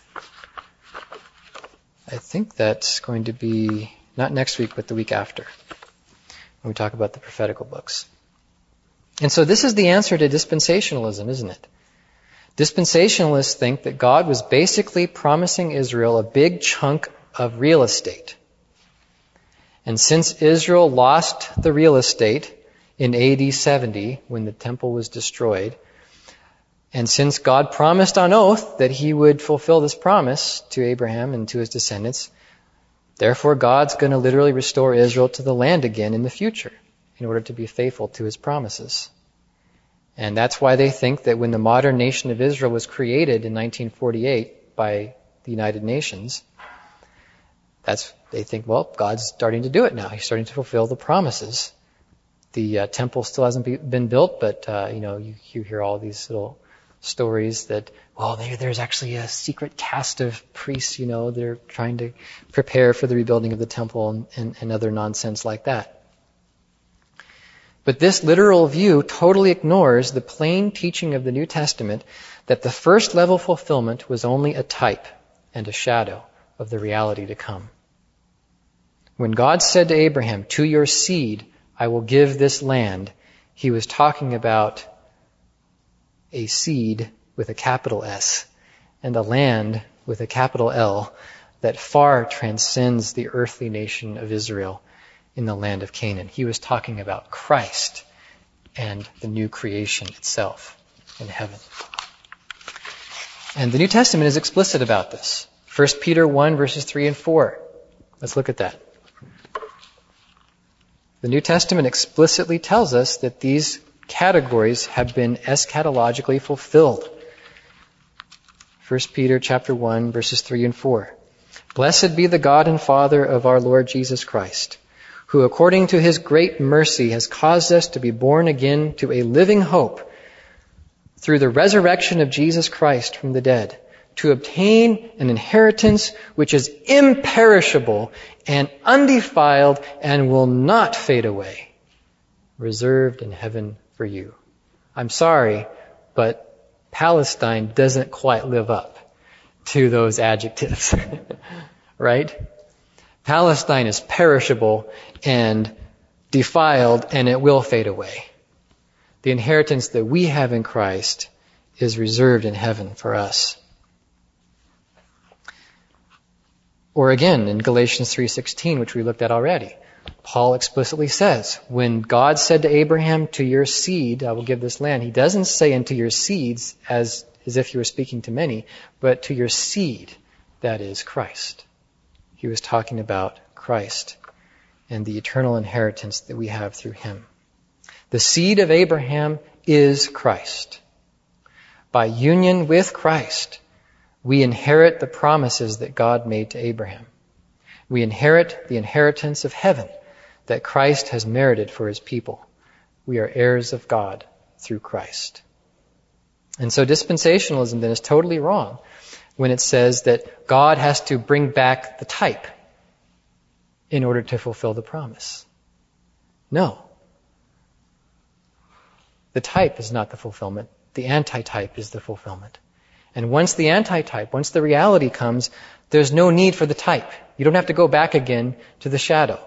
I think that's going to be not next week, but the week after, when we talk about the prophetical books. And so this is the answer to dispensationalism, isn't it? Dispensationalists think that God was basically promising Israel a big chunk of real estate. And since Israel lost the real estate in A D seventy, when the temple was destroyed, and since God promised on oath that he would fulfill this promise to Abraham and to his descendants, therefore God's going to literally restore Israel to the land again in the future in order to be faithful to his promises. And that's why they think that when the modern nation of Israel was created in nineteen forty-eight by the United Nations, that's they think, well, God's starting to do it now. He's starting to fulfill the promises. The uh, temple still hasn't be, been built, but uh, you know, you, you hear all these little stories that, well, there, there's actually a secret caste of priests, you know, they're trying to prepare for the rebuilding of the temple and, and, and other nonsense like that. But this literal view totally ignores the plain teaching of the New Testament that the first level fulfillment was only a type and a shadow of the reality to come. When God said to Abraham, "To your seed I will give this land," he was talking about a seed with a capital S and a land with a capital L that far transcends the earthly nation of Israel in the land of Canaan. He was talking about Christ and the new creation itself in heaven. And the New Testament is explicit about this. First Peter one, verses three and four. Let's look at that. The New Testament explicitly tells us that these categories have been eschatologically fulfilled. First Peter chapter one, verses three and four. Blessed be the God and Father of our Lord Jesus Christ, who according to his great mercy has caused us to be born again to a living hope through the resurrection of Jesus Christ from the dead, to obtain an inheritance which is imperishable and undefiled and will not fade away, reserved in heaven for you. I'm sorry, but Palestine doesn't quite live up to those adjectives, right? Palestine is perishable and defiled, and it will fade away. The inheritance that we have in Christ is reserved in heaven for us. Or again, in Galatians three sixteen, which we looked at already, Paul explicitly says, when God said to Abraham, to your seed I will give this land, he doesn't say unto your seeds as, as if he were speaking to many, but to your seed, that is Christ. He was talking about Christ and the eternal inheritance that we have through him. The seed of Abraham is Christ. By union with Christ, we inherit the promises that God made to Abraham. We inherit the inheritance of heaven that Christ has merited for his people. We are heirs of God through Christ. And so dispensationalism then is totally wrong when it says that God has to bring back the type in order to fulfill the promise. No. The type is not the fulfillment. The antitype is the fulfillment. And once the antitype, once the reality comes, there's no need for the type. You don't have to go back again to the shadow.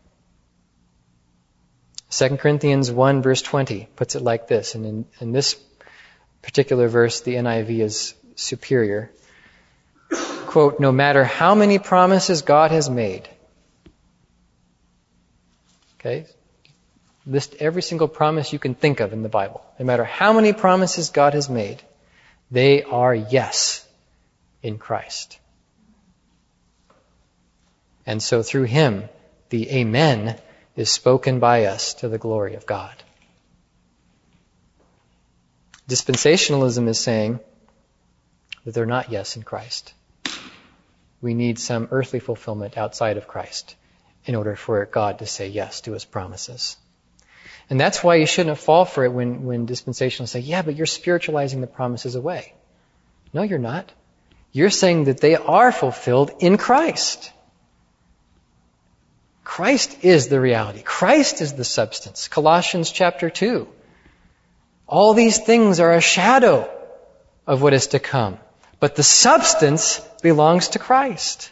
Second Corinthians one, verse twenty puts it like this. And in, in this particular verse, the N I V is superior. Quote, no matter how many promises God has made. Okay? List every single promise you can think of in the Bible. No matter how many promises God has made, they are yes in Christ. And so through him, the Amen is spoken by us to the glory of God. Dispensationalism is saying that they're not yes in Christ. We need some earthly fulfillment outside of Christ in order for God to say yes to his promises. And that's why you shouldn't fall for it when, when dispensationalists say, yeah, but you're spiritualizing the promises away. No, you're not. You're saying that they are fulfilled in Christ. Christ is the reality. Christ is the substance. Colossians chapter two. All these things are a shadow of what is to come. But the substance belongs to Christ.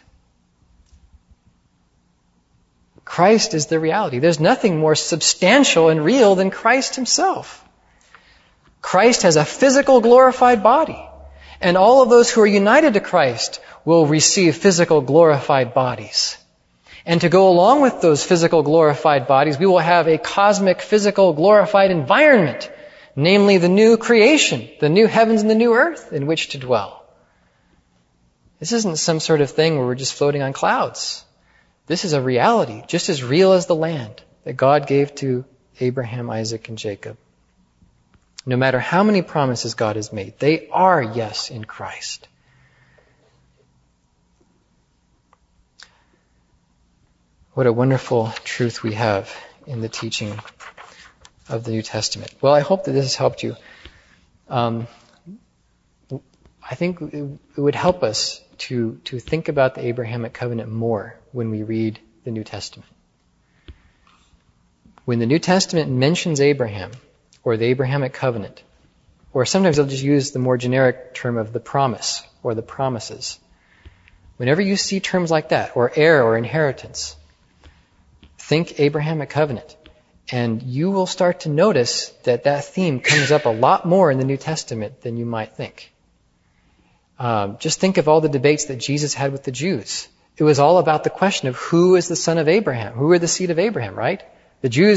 Christ is the reality. There's nothing more substantial and real than Christ himself. Christ has a physical glorified body. And all of those who are united to Christ will receive physical glorified bodies. And to go along with those physical glorified bodies, we will have a cosmic physical glorified environment, namely the new creation, the new heavens and the new earth in which to dwell. This isn't some sort of thing where we're just floating on clouds. This is a reality, just as real as the land that God gave to Abraham, Isaac, and Jacob. No matter how many promises God has made, they are yes in Christ. What a wonderful truth we have in the teaching of the New Testament. Well, I hope that this has helped you. Um, I think it would help us to, to think about the Abrahamic covenant more when we read the New Testament. When the New Testament mentions Abraham, or the Abrahamic covenant, or sometimes they'll just use the more generic term of the promise, or the promises. Whenever you see terms like that, or heir or inheritance, think Abrahamic covenant. And you will start to notice that that theme comes up a lot more in the New Testament than you might think. Um, just think of all the debates that Jesus had with the Jews. It was all about the question of who is the son of Abraham? Who are the seed of Abraham, right? The Jews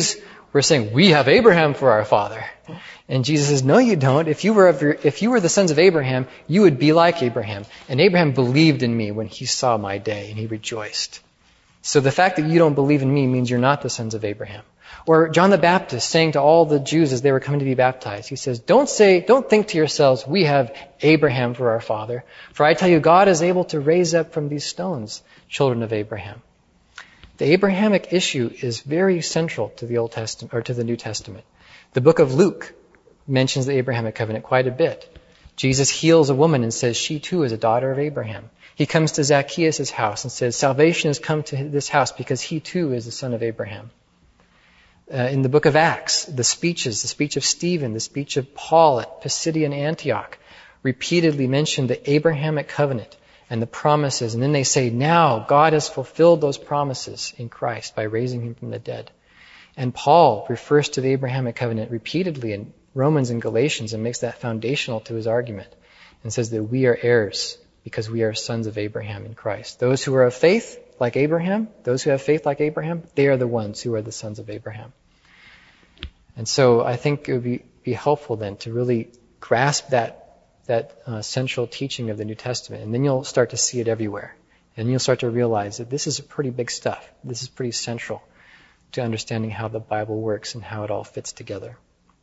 We're saying, we have Abraham for our father. And Jesus says, no, you don't. If you were of your, if you were the sons of Abraham, you would be like Abraham. And Abraham believed in me when he saw my day, and he rejoiced. So the fact that you don't believe in me means you're not the sons of Abraham. Or John the Baptist saying to all the Jews as they were coming to be baptized, he says, don't say, don't think to yourselves, we have Abraham for our father. For I tell you, God is able to raise up from these stones children of Abraham. The Abrahamic issue is very central to the Old Testament, or to the New Testament. The book of Luke mentions the Abrahamic covenant quite a bit. Jesus heals a woman and says she too is a daughter of Abraham. He comes to Zacchaeus' house and says salvation has come to this house because he too is the son of Abraham. Uh, in the book of Acts, the speeches, the speech of Stephen, the speech of Paul at Pisidian Antioch, repeatedly mention the Abrahamic covenant and the promises. And then they say, now God has fulfilled those promises in Christ by raising him from the dead. And Paul refers to the Abrahamic covenant repeatedly in Romans and Galatians and makes that foundational to his argument and says that we are heirs because we are sons of Abraham in Christ. Those who are of faith, like Abraham, those who have faith like Abraham, they are the ones who are the sons of Abraham. And so I think it would be, be helpful then to really grasp that, that uh, central teaching of the New Testament, and then you'll start to see it everywhere. And you'll start to realize that this is pretty big stuff. This is pretty central to understanding how the Bible works and how it all fits together.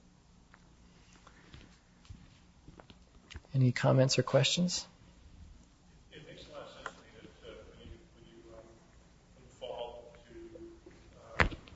Any comments or questions? It makes a lot of sense to me that uh, when you, when you um, fall to, uh, to,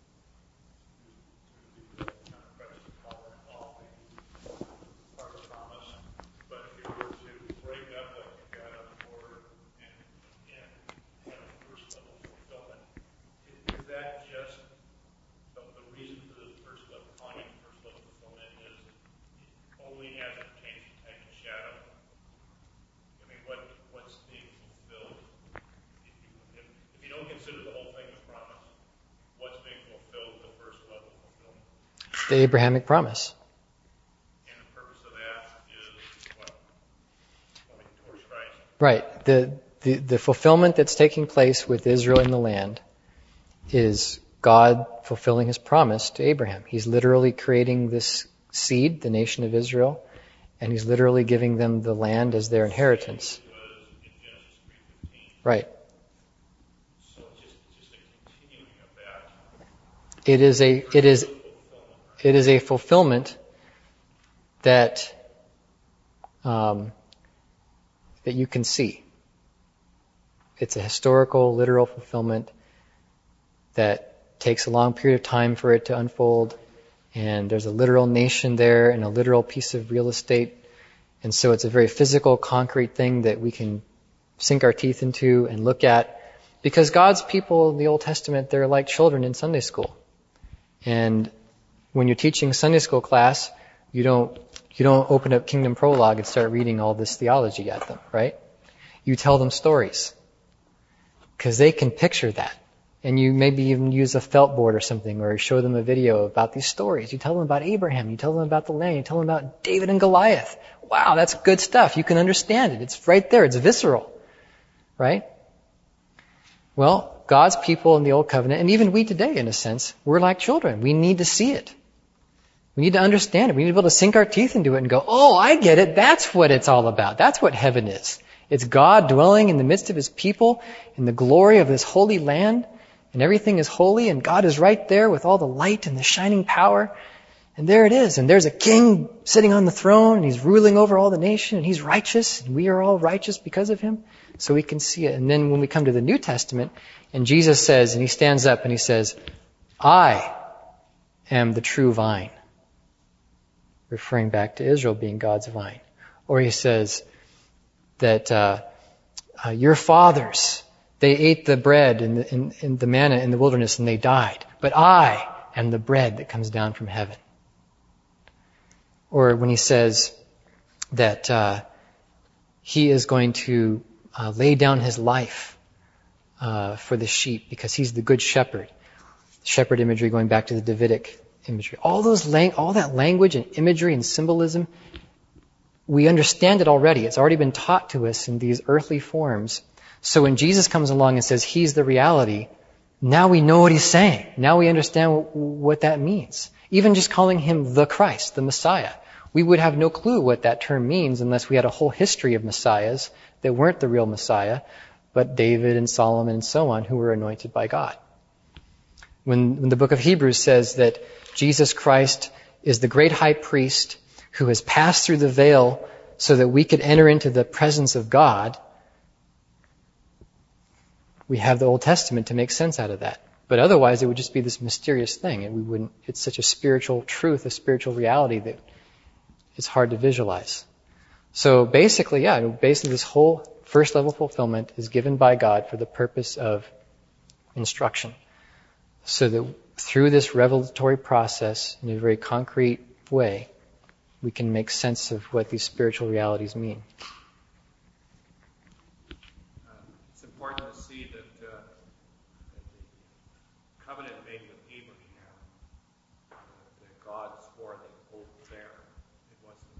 to the kind of Christ power and all the part of the promise, but if you were to break up like you've got on the board and, and have a first level fulfillment, is that just the, the reason for the first level, calling it first level fulfillment is only as it pertains to type and shadow? I mean, what what's being fulfilled? If you, if, if you don't consider the whole thing a promise, what's being fulfilled, the first level fulfillment? The Abrahamic promise. And the purpose of that is what? Pointing towards Christ. Right. The, the, the fulfillment that's taking place with Israel in the land is God fulfilling his promise to Abraham. He's literally creating this seed, the nation of Israel, and he's literally giving them the land as their inheritance. Right. So it's just, just a continuing of that. It is a it is it is a fulfillment that um, that you can see. It's a historical, literal fulfillment that takes a long period of time for it to unfold. And there's a literal nation there and a literal piece of real estate. And so it's a very physical, concrete thing that we can sink our teeth into and look at. Because God's people in the Old Testament, they're like children in Sunday school. And when you're teaching Sunday school class, you don't you don't open up Kingdom Prologue and start reading all this theology at them, right? You tell them stories. Because they can picture that. And you maybe even use a felt board or something, or show them a video about these stories. You tell them about Abraham, you tell them about the land, you tell them about David and Goliath. Wow, that's good stuff. You can understand it. It's right there. It's visceral. Right? Well, God's people in the Old Covenant, and even we today, in a sense, we're like children. We need to see it. We need to understand it. We need to be able to sink our teeth into it and go, oh, I get it. That's what it's all about. That's what heaven is. It's God dwelling in the midst of his people in the glory of this holy land. And everything is holy, and God is right there with all the light and the shining power. And there it is. And there's a king sitting on the throne, and he's ruling over all the nation, and he's righteous, and we are all righteous because of him. So we can see it. And then when we come to the New Testament, and Jesus says, and he stands up and he says, I am the true vine. Referring back to Israel being God's vine. Or he says that uh, uh, your fathers, they ate the bread and the, and, and the manna in the wilderness and they died. But I am the bread that comes down from heaven. Or when he says that uh, he is going to uh, lay down his life uh, for the sheep because he's the good shepherd. Shepherd imagery going back to the Davidic imagery. All those lang- all that language and imagery and symbolism, we understand it already. It's already been taught to us in these earthly forms. So when Jesus comes along and says he's the reality, now we know what he's saying. Now we understand what that means. Even just calling him the Christ, the Messiah. We would have no clue what that term means unless we had a whole history of Messiahs that weren't the real Messiah, but David and Solomon and so on, who were anointed by God. When, when the book of Hebrews says that Jesus Christ is the great high priest who has passed through the veil so that we could enter into the presence of God, we have the Old Testament to make sense out of that. But otherwise, it would just be this mysterious thing, and we wouldn't. It's such a spiritual truth, a spiritual reality that it's hard to visualize. So basically, yeah, basically this whole first level fulfillment is given by God for the purpose of instruction. So that through this revelatory process, in a very concrete way, we can make sense of what these spiritual realities mean. It's important to see that, uh, that the covenant made with Abraham, uh, that God swore the oath there. It wasn't,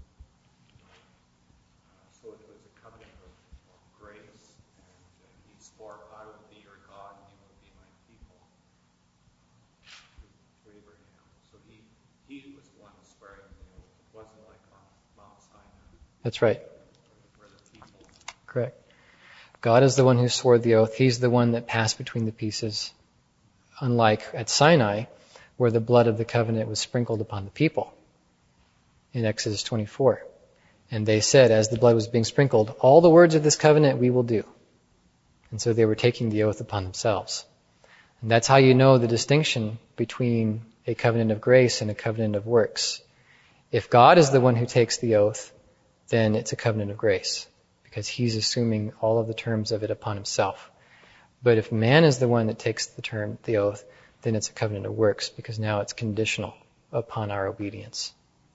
uh, so it was a covenant of, of grace, and uh, he swore, I will be your God and you will be my people, to, to Abraham. So he, he was the one swearing the oath. It wasn't like on Mount Sinai. That's right. Where the people. Correct. God is the one who swore the oath. He's the one that passed between the pieces. Unlike at Sinai, where the blood of the covenant was sprinkled upon the people in Exodus twenty-four. And they said, as the blood was being sprinkled, all the words of this covenant we will do. And so they were taking the oath upon themselves. And that's how you know the distinction between a covenant of grace and a covenant of works. If God is the one who takes the oath, then it's a covenant of grace, because he's assuming all of the terms of it upon himself. But if man is the one that takes the term, the oath, then it's a covenant of works, because now it's conditional upon our obedience.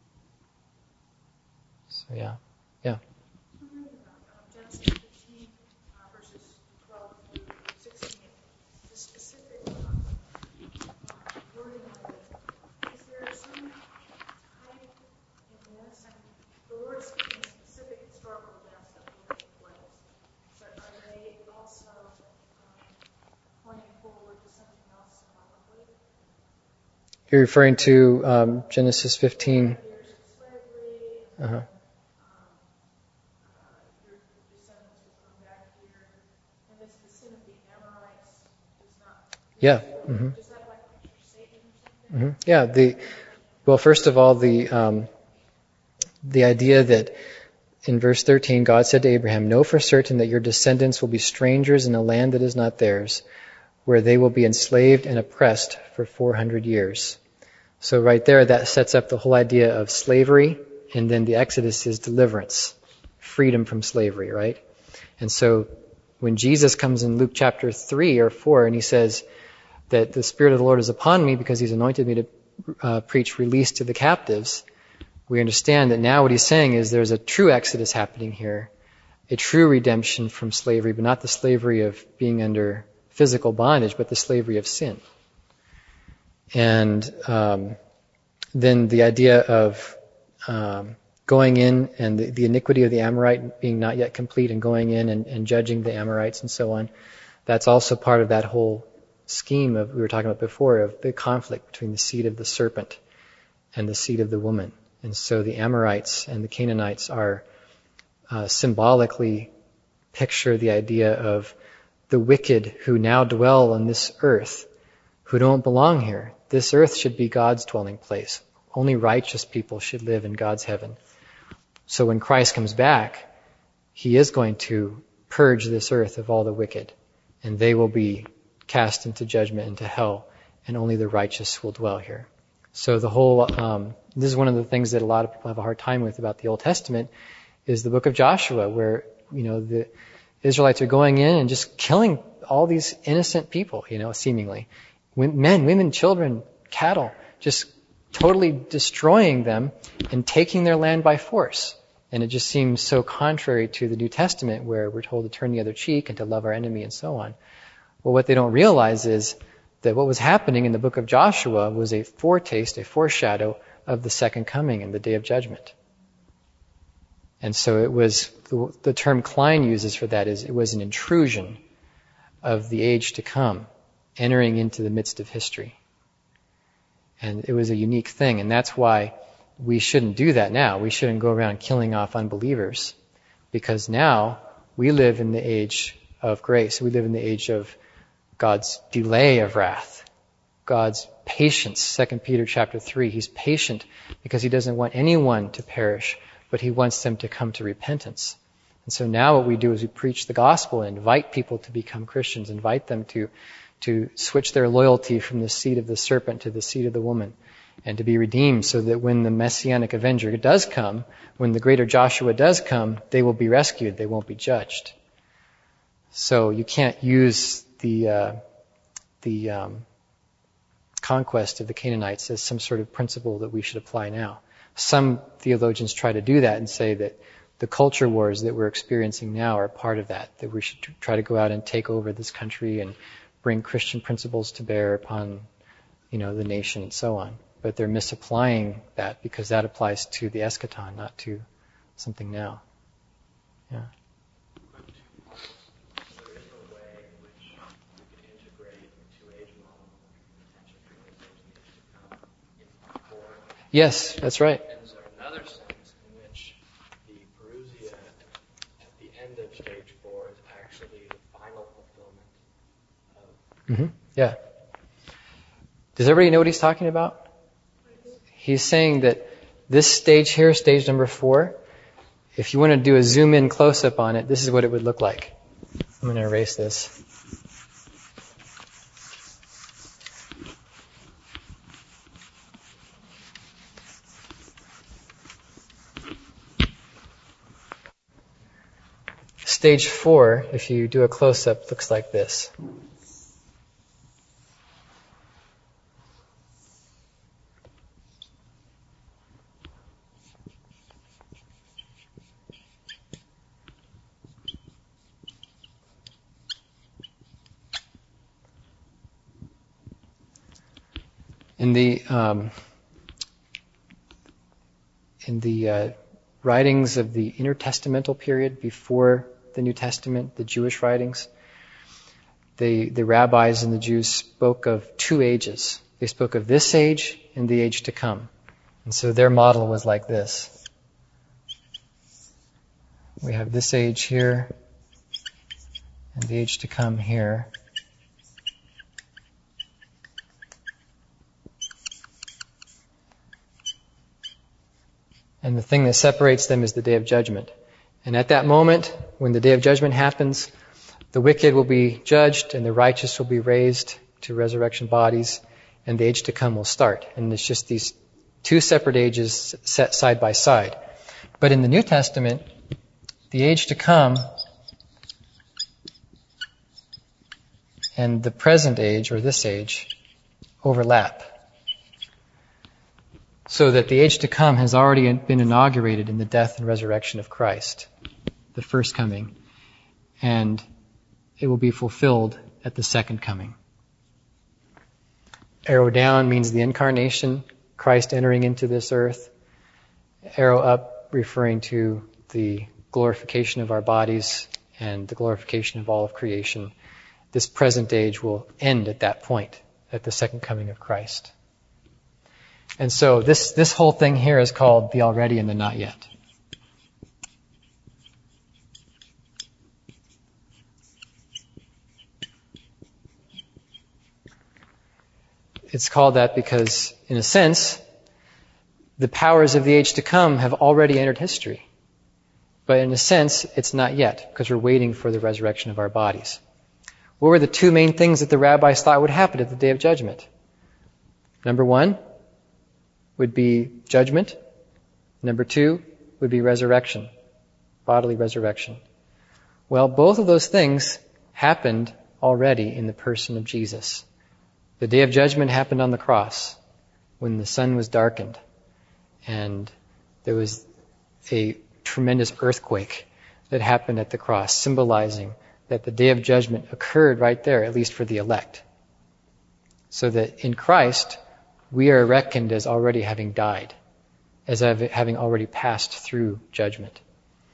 So yeah, yeah. Genesis fifteen, uh, verses twelve through sixteen, the specific uh, wording of it. Is there some type in this? I mean, the Lord is speaking of specific historical events that will take place, but are they also um, pointing forward to something else symbolically? You're referring to um, Genesis fifteen. Years of slavery. Uh-huh. Yeah. Mm-hmm. Mm-hmm. Yeah. The well, first of all, the um, the idea that in verse thirteen, God said to Abraham, "Know for certain that your descendants will be strangers in a land that is not theirs, where they will be enslaved and oppressed for four hundred years." So right there, that sets up the whole idea of slavery, and then the Exodus is deliverance, freedom from slavery, right? And so when Jesus comes in Luke chapter three or four, and he says that the Spirit of the Lord is upon me because he's anointed me to uh, preach release to the captives, we understand that now what he's saying is there's a true exodus happening here, a true redemption from slavery, but not the slavery of being under physical bondage, but the slavery of sin. And um, then the idea of um, going in and the, the iniquity of the Amorite being not yet complete and going in and, and judging the Amorites and so on, that's also part of that whole scheme of we were talking about before of the conflict between the seed of the serpent and the seed of the woman. And so the Amorites and the Canaanites are uh, symbolically picture the idea of the wicked who now dwell on this earth, who don't belong here. This earth should be God's dwelling place. Only righteous people should live in God's heaven. So when Christ comes back, he is going to purge this earth of all the wicked, and they will be cast into judgment, into hell, and only the righteous will dwell here. So the whole, um, this is one of the things that a lot of people have a hard time with about the Old Testament, is the book of Joshua, where, you know, the Israelites are going in and just killing all these innocent people, you know, seemingly. Men, women, children, cattle, just totally destroying them and taking their land by force. And it just seems so contrary to the New Testament, where we're told to turn the other cheek and to love our enemy and so on. Well, what they don't realize is that what was happening in the book of Joshua was a foretaste, a foreshadow of the second coming and the day of judgment. And so it was, the, the term Klein uses for that is it was an intrusion of the age to come entering into the midst of history. And it was a unique thing, and that's why we shouldn't do that now. We shouldn't go around killing off unbelievers, because now we live in the age of grace. We live in the age of God's delay of wrath, God's patience. Second Peter chapter three, He's patient because He doesn't want anyone to perish, but He wants them to come to repentance. And so now what we do is we preach the gospel and invite people to become Christians, invite them to, to switch their loyalty from the seed of the serpent to the seed of the woman, and to be redeemed, so that when the Messianic Avenger does come, when the greater Joshua does come, they will be rescued, they won't be judged. So you can't use the uh, the um, conquest of the Canaanites as some sort of principle that we should apply now. Some theologians try to do that and say that the culture wars that we're experiencing now are part of that, that we should try to go out and take over this country and bring Christian principles to bear upon, you know, the nation and so on. But they're misapplying that, because that applies to the eschaton, not to something now. Yeah. There is a way in which we can integrate two age model potential for the age to come in part four. Yes, that's right. And is there another sense in which the Parousia at the end of stage four is actually the final fulfillment of... Mm-hmm. Yeah. Does everybody know what he's talking about? He's saying that this stage here, stage number four, if you want to do a zoom in close-up on it, this is what it would look like. I'm going to erase this. Stage four, if you do a close-up, looks like this. In the um, in the uh, writings of the intertestamental period before the New Testament, the Jewish writings, the the rabbis and the Jews spoke of two ages. They spoke of this age and the age to come, and so their model was like this. We have this age here and the age to come here. And the thing that separates them is the day of judgment. And at that moment, when the day of judgment happens, the wicked will be judged and the righteous will be raised to resurrection bodies, and the age to come will start. And it's just these two separate ages set side by side. But in the New Testament, the age to come and the present age, or this age, overlap. So that the age to come has already been inaugurated in the death and resurrection of Christ, the first coming, and it will be fulfilled at the second coming. Arrow down means the incarnation, Christ entering into this earth. Arrow up referring to the glorification of our bodies and the glorification of all of creation. This present age will end at that point, at the second coming of Christ. And so this, this whole thing here is called the already and the not yet. It's called that because, in a sense, the powers of the age to come have already entered history. But in a sense, it's not yet, because we're waiting for the resurrection of our bodies. What were the two main things that the rabbis thought would happen at the day of judgment? Number one would be judgment. Number two would be resurrection, bodily resurrection. Well, both of those things happened already in the person of Jesus. The day of judgment happened on the cross when the sun was darkened and there was a tremendous earthquake that happened at the cross, symbolizing that the day of judgment occurred right there, at least for the elect. So that in Christ, we are reckoned as already having died, as having already passed through judgment.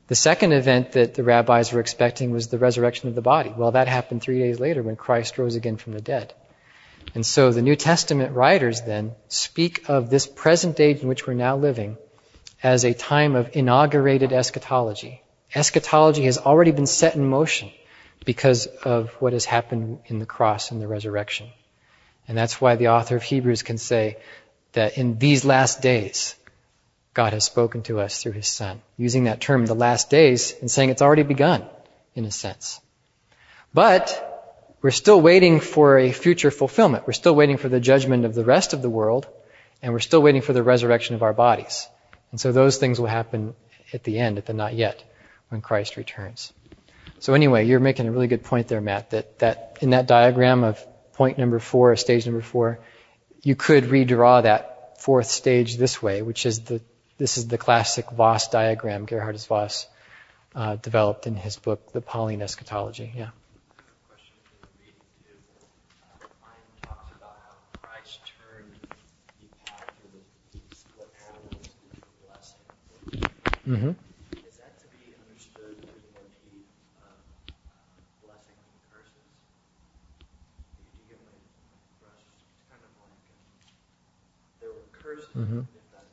The second event that the rabbis were expecting was the resurrection of the body. Well, that happened three days later when Christ rose again from the dead. And so the New Testament writers then speak of this present age in which we're now living as a time of inaugurated eschatology. Eschatology has already been set in motion because of what has happened in the cross and the resurrection. And that's why the author of Hebrews can say that in these last days, God has spoken to us through His Son, using that term, the last days, and saying it's already begun, in a sense. But we're still waiting for a future fulfillment. We're still waiting for the judgment of the rest of the world, and we're still waiting for the resurrection of our bodies. And so those things will happen at the end, at the not yet, when Christ returns. So anyway, you're making a really good point there, Matt, that, that in that diagram of point number four, stage number four, you could redraw that fourth stage this way, which is the This is the classic Voss diagram Gerhardus Voss uh, developed in his book, The Pauline Eschatology. Yeah. Question from the reading too. Uh, Klein talks about how Christ turned the path through the split animals into a blessing. Mm-hmm. Is that to be understood through the motif of uh, blessings and curses? Do you, do you get my brush? It's kind of like uh, there were curses. Mm-hmm.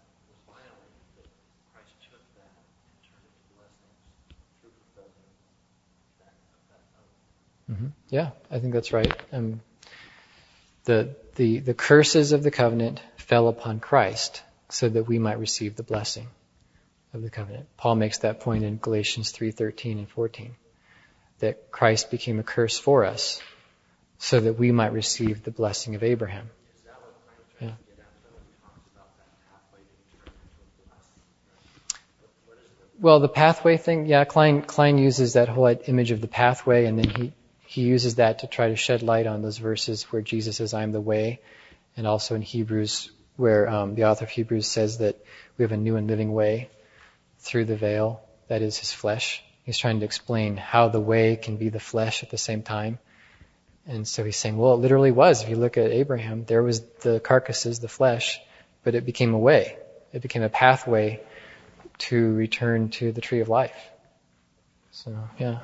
Mm-hmm. Yeah, I think that's right. Um, the, the, the curses of the covenant fell upon Christ so that we might receive the blessing of the covenant. Paul makes that point in Galatians three thirteen and fourteen, that Christ became a curse for us so that we might receive the blessing of Abraham. Is that what Klein tries Yeah. to get at though when he talks about that pathway to turn into a blessing? What, what is the Well, the pathway thing, yeah, Klein, Klein uses that whole image of the pathway, and then he, he uses that to try to shed light on those verses where Jesus says, I am the way, and also in Hebrews where um, the author of Hebrews says that we have a new and living way through the veil, that is His flesh. He's trying to explain how the way can be the flesh at the same time. And so he's saying, well, it literally was. If you look at Abraham, there was the carcasses, the flesh, but it became a way. It became a pathway to return to the tree of life. So, yeah.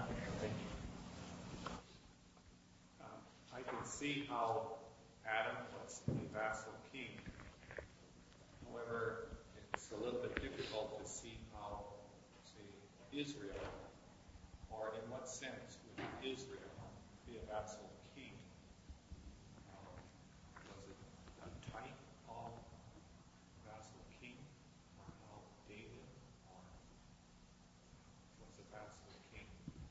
Um, I can see how Adam was a vassal king. However, it's a little bit difficult to see how, say, Israel, or in what sense would Israel be a vassal king? Um, was it a type of vassal king, or how David, or was a vassal king?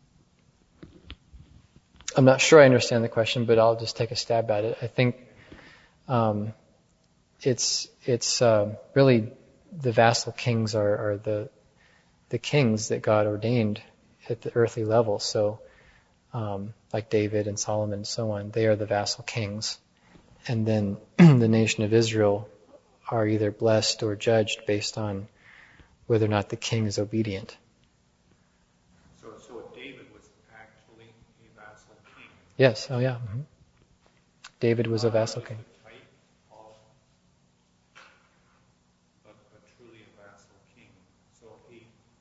I'm not sure I understand the question, but I'll just take a stab at it. I think um, it's it's uh, really the vassal kings are, are the the kings that God ordained at the earthly level. So, um, like David and Solomon and so on, they are the vassal kings, and then the nation of Israel are either blessed or judged based on whether or not the king is obedient. So, so David was actually a vassal king. Yes. Oh, yeah. Mm-hmm. David was a vassal king. Type of a, a truly a vassal king. So he,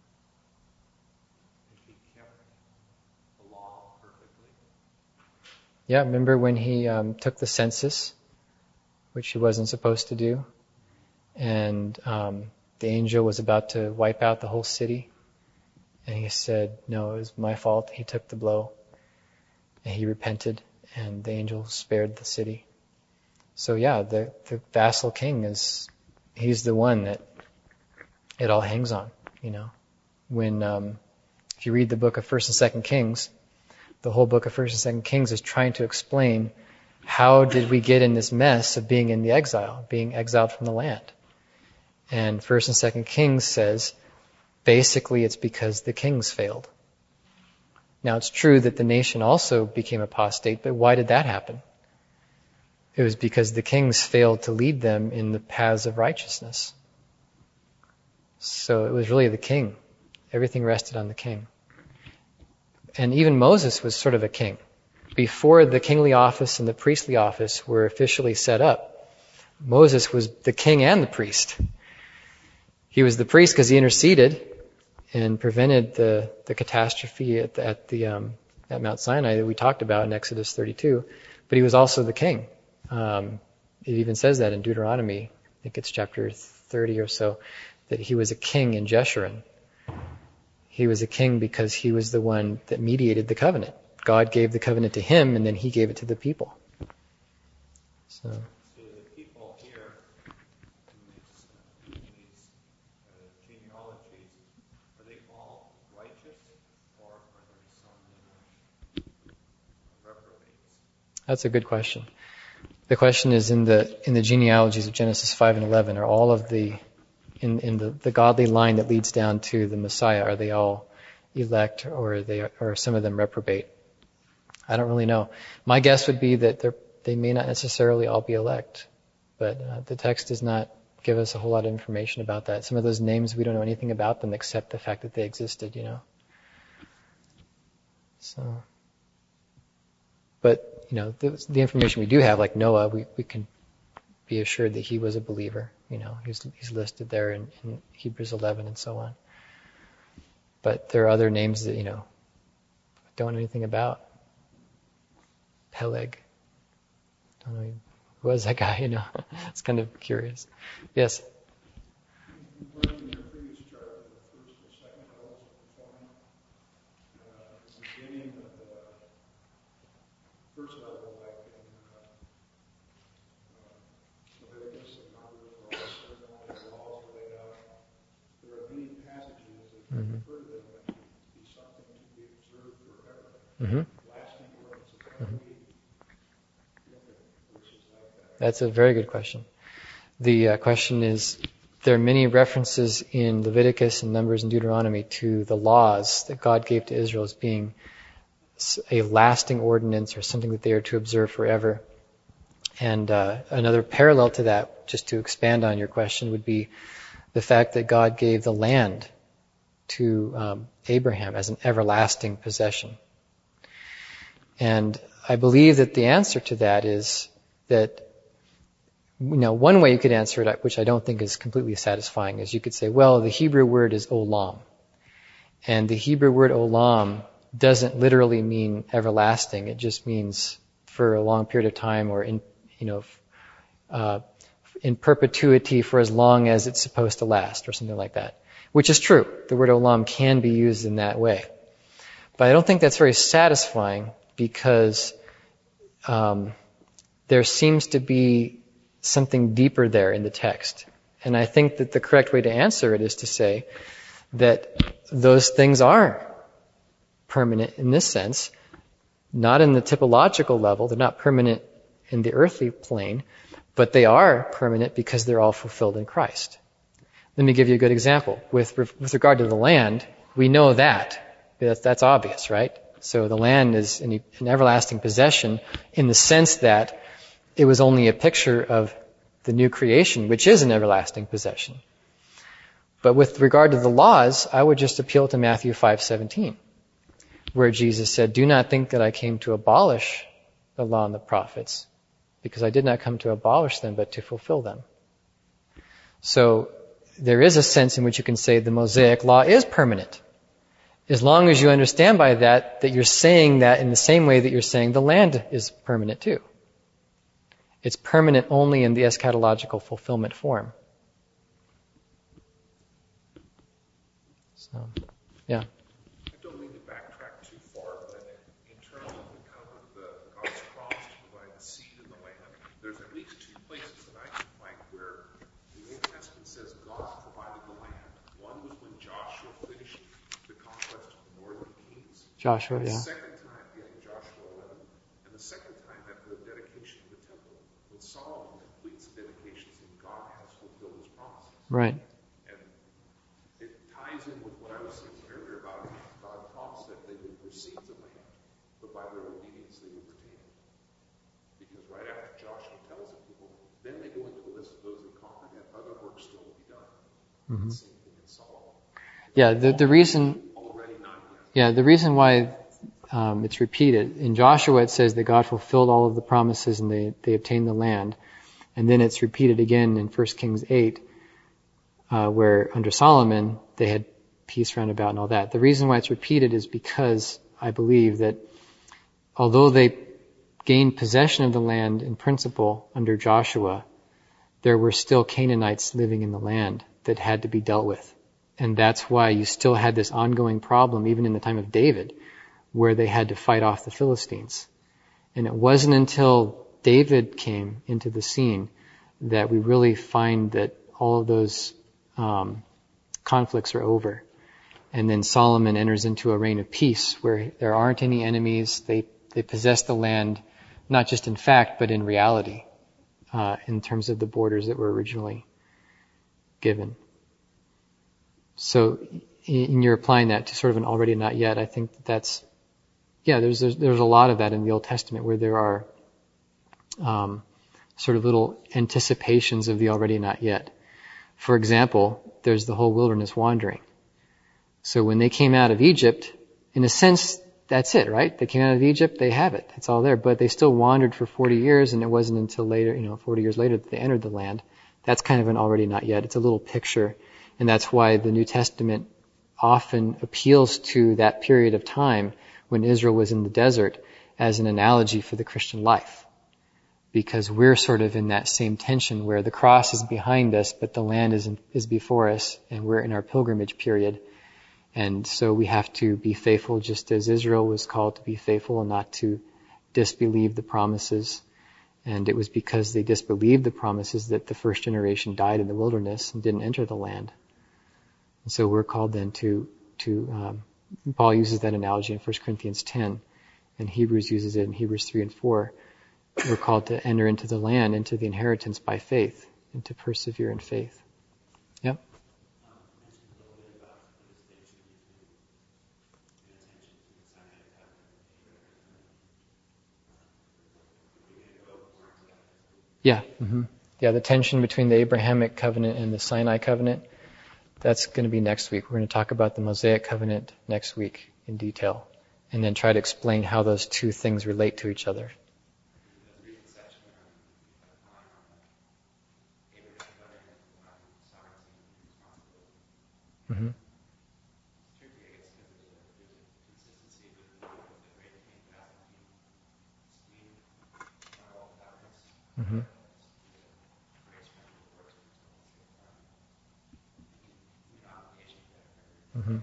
if he kept the law perfectly. Yeah. Remember when he um, took the census, which he wasn't supposed to do, and um, the angel was about to wipe out the whole city, and he said, "No, it was my fault. He took the blow." And he repented, and the angel spared the city. So yeah, the, the vassal king is, he's the one that it all hangs on, you know. When, um, if you read the book of First and Second Kings, the whole book of First and Second Kings is trying to explain how did we get in this mess of being in the exile, being exiled from the land. And First and Second Kings says, basically it's because the kings failed. Now, it's true that the nation also became apostate, but why did that happen? It was because the kings failed to lead them in the paths of righteousness. So it was really the king. Everything rested on the king. And even Moses was sort of a king. Before the kingly office and the priestly office were officially set up, Moses was the king and the priest. He was the priest because he interceded, and prevented the, the catastrophe at the, at the um, at Mount Sinai that we talked about in Exodus thirty-two. But he was also the king. Um, it even says that in Deuteronomy, I think it's chapter thirty or so, that he was a king in Jeshurun. He was a king because he was the one that mediated the covenant. God gave the covenant to him, and then he gave it to the people. So, So the people here in these, uh, in these uh, genealogies, are they all righteous, or are there some that are reprobates? that's a good question. The question is in the in the genealogies of Genesis five and eleven, are all of the in in the, the godly line that leads down to the Messiah, are they all elect, or are they or are some of them reprobate? I don't really know. My guess would be that they they may not necessarily all be elect, but uh, the text does not give us a whole lot of information about that. Some of those names, we don't know anything about them except the fact that they existed, you know. So, but you know, the, the information we do have, like Noah, we, we can be assured that he was a believer. You know, he's he's listed there in, in Hebrews eleven and so on. But there are other names that, you know, I don't know anything about. Peleg. Don't know who was that guy, you know. It's kind of curious. Yes. In your previous chart, the first and second levels of performing, uh, at the beginning of the first level, like in uh, uh, Leviticus and Numbers, where all the ceremonial laws are laid out, there are many passages that Mm-hmm. refer to them as be something to be observed forever. Mm-hmm. Lasting ordinances. How do we look at verses like that? That's a very good question. The uh, question is, there are many references in Leviticus and Numbers and Deuteronomy to the laws that God gave to Israel as being a lasting ordinance or something that they are to observe forever. And uh, another parallel to that, just to expand on your question, would be the fact that God gave the land to um, Abraham as an everlasting possession. And I believe that the answer to that is that, you know, one way you could answer it, which I don't think is completely satisfying, is you could say, well, the Hebrew word is olam. And the Hebrew word olam doesn't literally mean everlasting. It just means for a long period of time, or in, you know, uh, in perpetuity for as long as it's supposed to last, or something like that. Which is true. The word olam can be used in that way. But I don't think that's very satisfying, because um, there seems to be something deeper there in the text. And I think that the correct way to answer it is to say that those things are permanent in this sense, not in the typological level. They're not permanent in the earthly plane, but they are permanent because they're all fulfilled in Christ. Let me give you a good example. With with regard to the land, we know that. That's, that's obvious, right? So the land is an, an everlasting possession in the sense that it was only a picture of the new creation, which is an everlasting possession. But with regard to the laws, I would just appeal to Matthew five seventeen, where Jesus said, "Do not think that I came to abolish the law and the prophets, because I did not come to abolish them, but to fulfill them." So there is a sense in which you can say the Mosaic law is permanent, as long as you understand by that that you're saying that in the same way that you're saying the land is permanent too. It's permanent only in the eschatological fulfillment form. So, yeah. I don't mean to backtrack too far, but in terms of the covenant, the God's promise to provide the seed in the land, there's at least two places that I can find where the Old Testament says God provided the land. One was when Joshua finished the conquest of the northern kings. Joshua, The yeah. second time, yeah, in Joshua eleven, and the second time at the dedication of the temple, when Solomon completes the dedication, saying God has fulfilled his promises. Right. And it ties in with what I was saying earlier about God promised that they would receive the land, but by their obedience they would retain it. Because right after Joshua tells the people, then they go into the list of those that conquered, and other work still to be done. Mm-hmm. The same thing in Solomon. Yeah, the, the reason... Already not yet. Yeah, the reason why um, it's repeated, in Joshua it says that God fulfilled all of the promises and they, they obtained the land. And then it's repeated again in First Kings eight, uh, where under Solomon they had peace round about and all that. The reason why it's repeated is because I believe that although they gained possession of the land in principle under Joshua, there were still Canaanites living in the land that had to be dealt with. And that's why you still had this ongoing problem, even in the time of David, where they had to fight off the Philistines. And it wasn't until David came into the scene that we really find that all of those um, conflicts are over. And then Solomon enters into a reign of peace where there aren't any enemies. They they possess the land, not just in fact, but in reality, uh, in terms of the borders that were originally given. So in you're applying that to sort of an already not yet, I think that that's, yeah, there's, there's, there's a lot of that in the Old Testament where there are um, sort of little anticipations of the already not yet. For example, there's the whole wilderness wandering. So when they came out of Egypt, in a sense, that's it, right? They came out of Egypt, they have it. It's all there. But they still wandered for forty years, and it wasn't until later, you know, forty years later that they entered the land. That's kind of an already not yet. It's a little picture. And that's why the New Testament often appeals to that period of time when Israel was in the desert as an analogy for the Christian life. Because we're sort of in that same tension where the cross is behind us, but the land is in, is before us, and we're in our pilgrimage period. And so we have to be faithful just as Israel was called to be faithful and not to disbelieve the promises. And it was because they disbelieved the promises that the first generation died in the wilderness and didn't enter the land. And so we're called then to, to um, Paul uses that analogy in First Corinthians ten, and Hebrews uses it in Hebrews three and four. We're called to enter into the land, into the inheritance by faith, and to persevere in faith. Yep. Yeah. Mm-hmm. Yeah, the tension between the Abrahamic covenant and the Sinai covenant, that's going to be next week. We're going to talk about the Mosaic covenant next week in detail, and then try to explain how those two things relate to each other. Mm-hmm. Mm-hmm. Mm-hmm.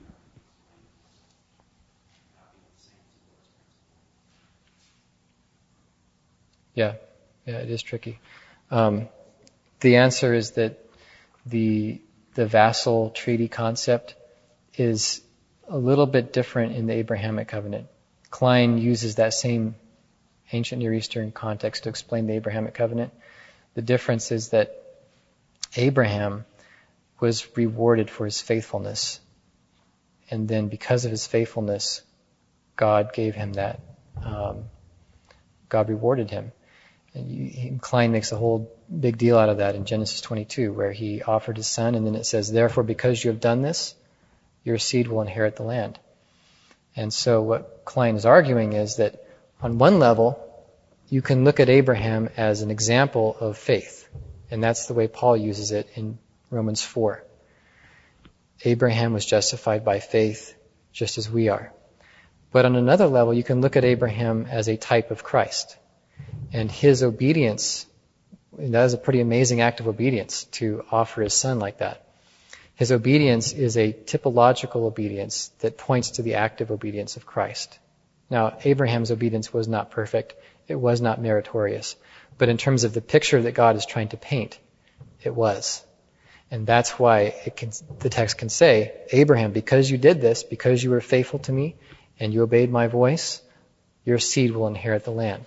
Yeah, yeah, it is tricky. Um, the answer is that the the vassal treaty concept is a little bit different in the Abrahamic covenant. Klein uses that same ancient Near Eastern context to explain the Abrahamic covenant. The difference is that Abraham was rewarded for his faithfulness. And then because of his faithfulness, God gave him that. Um, God rewarded him. And you, Klein makes a whole big deal out of that in Genesis twenty-two, where he offered his son, and then it says, therefore, because you have done this, your seed will inherit the land. And so what Klein is arguing is that on one level, you can look at Abraham as an example of faith. And that's the way Paul uses it in Romans four. Abraham was justified by faith just as we are. But on another level, you can look at Abraham as a type of Christ. And his obedience, that is a pretty amazing act of obedience to offer his son like that. His obedience is a typological obedience that points to the active obedience of Christ. Now, Abraham's obedience was not perfect. It was not meritorious. But in terms of the picture that God is trying to paint, it was. And that's why it can, the text can say, Abraham, because you did this, because you were faithful to me, and you obeyed my voice, your seed will inherit the land.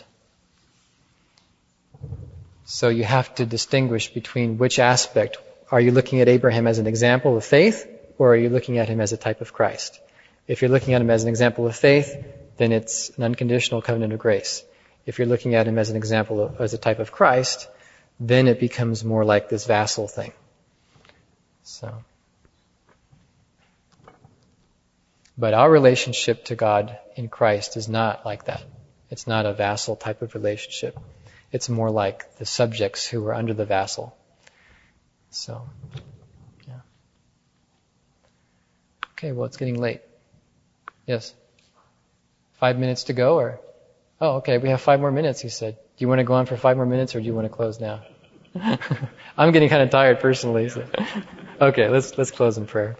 So you have to distinguish between which aspect. Are you looking at Abraham as an example of faith, or are you looking at him as a type of Christ? If you're looking at him as an example of faith, then it's an unconditional covenant of grace. If you're looking at him as an example of, as a type of Christ, then it becomes more like this vassal thing. So, but our relationship to God in Christ is not like that. It's not a vassal type of relationship. It's more like the subjects who are under the vassal. So, yeah. Okay, well, it's getting late. Yes? Five minutes to go, or? Oh, okay, we have five more minutes, he said. Do you want to go on for five more minutes, or do you want to close now? I'm getting kind of tired personally. So. Okay, let's let's close in prayer.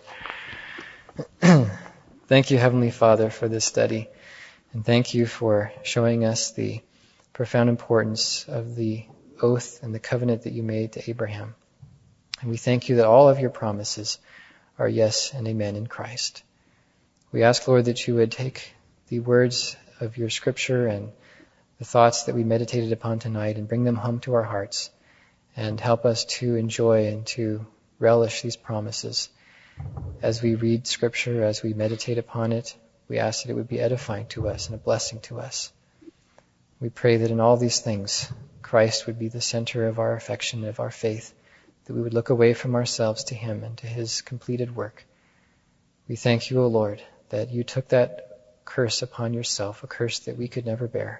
Thank you, Heavenly Father, for this study. And thank you for showing us the profound importance of the oath and the covenant that you made to Abraham. And we thank you that all of your promises are yes and amen in Christ. We ask, Lord, that you would take the words of your scripture and the thoughts that we meditated upon tonight and bring them home to our hearts and help us to enjoy and to relish these promises. As we read scripture, as we meditate upon it, we ask that it would be edifying to us and a blessing to us. We pray that in all these things, Christ would be the center of our affection, of our faith, that we would look away from ourselves to him and to his completed work. We thank you, O Lord, that you took that curse upon yourself, a curse that we could never bear,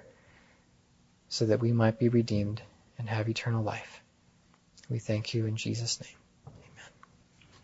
so that we might be redeemed and have eternal life. We thank you in Jesus' name.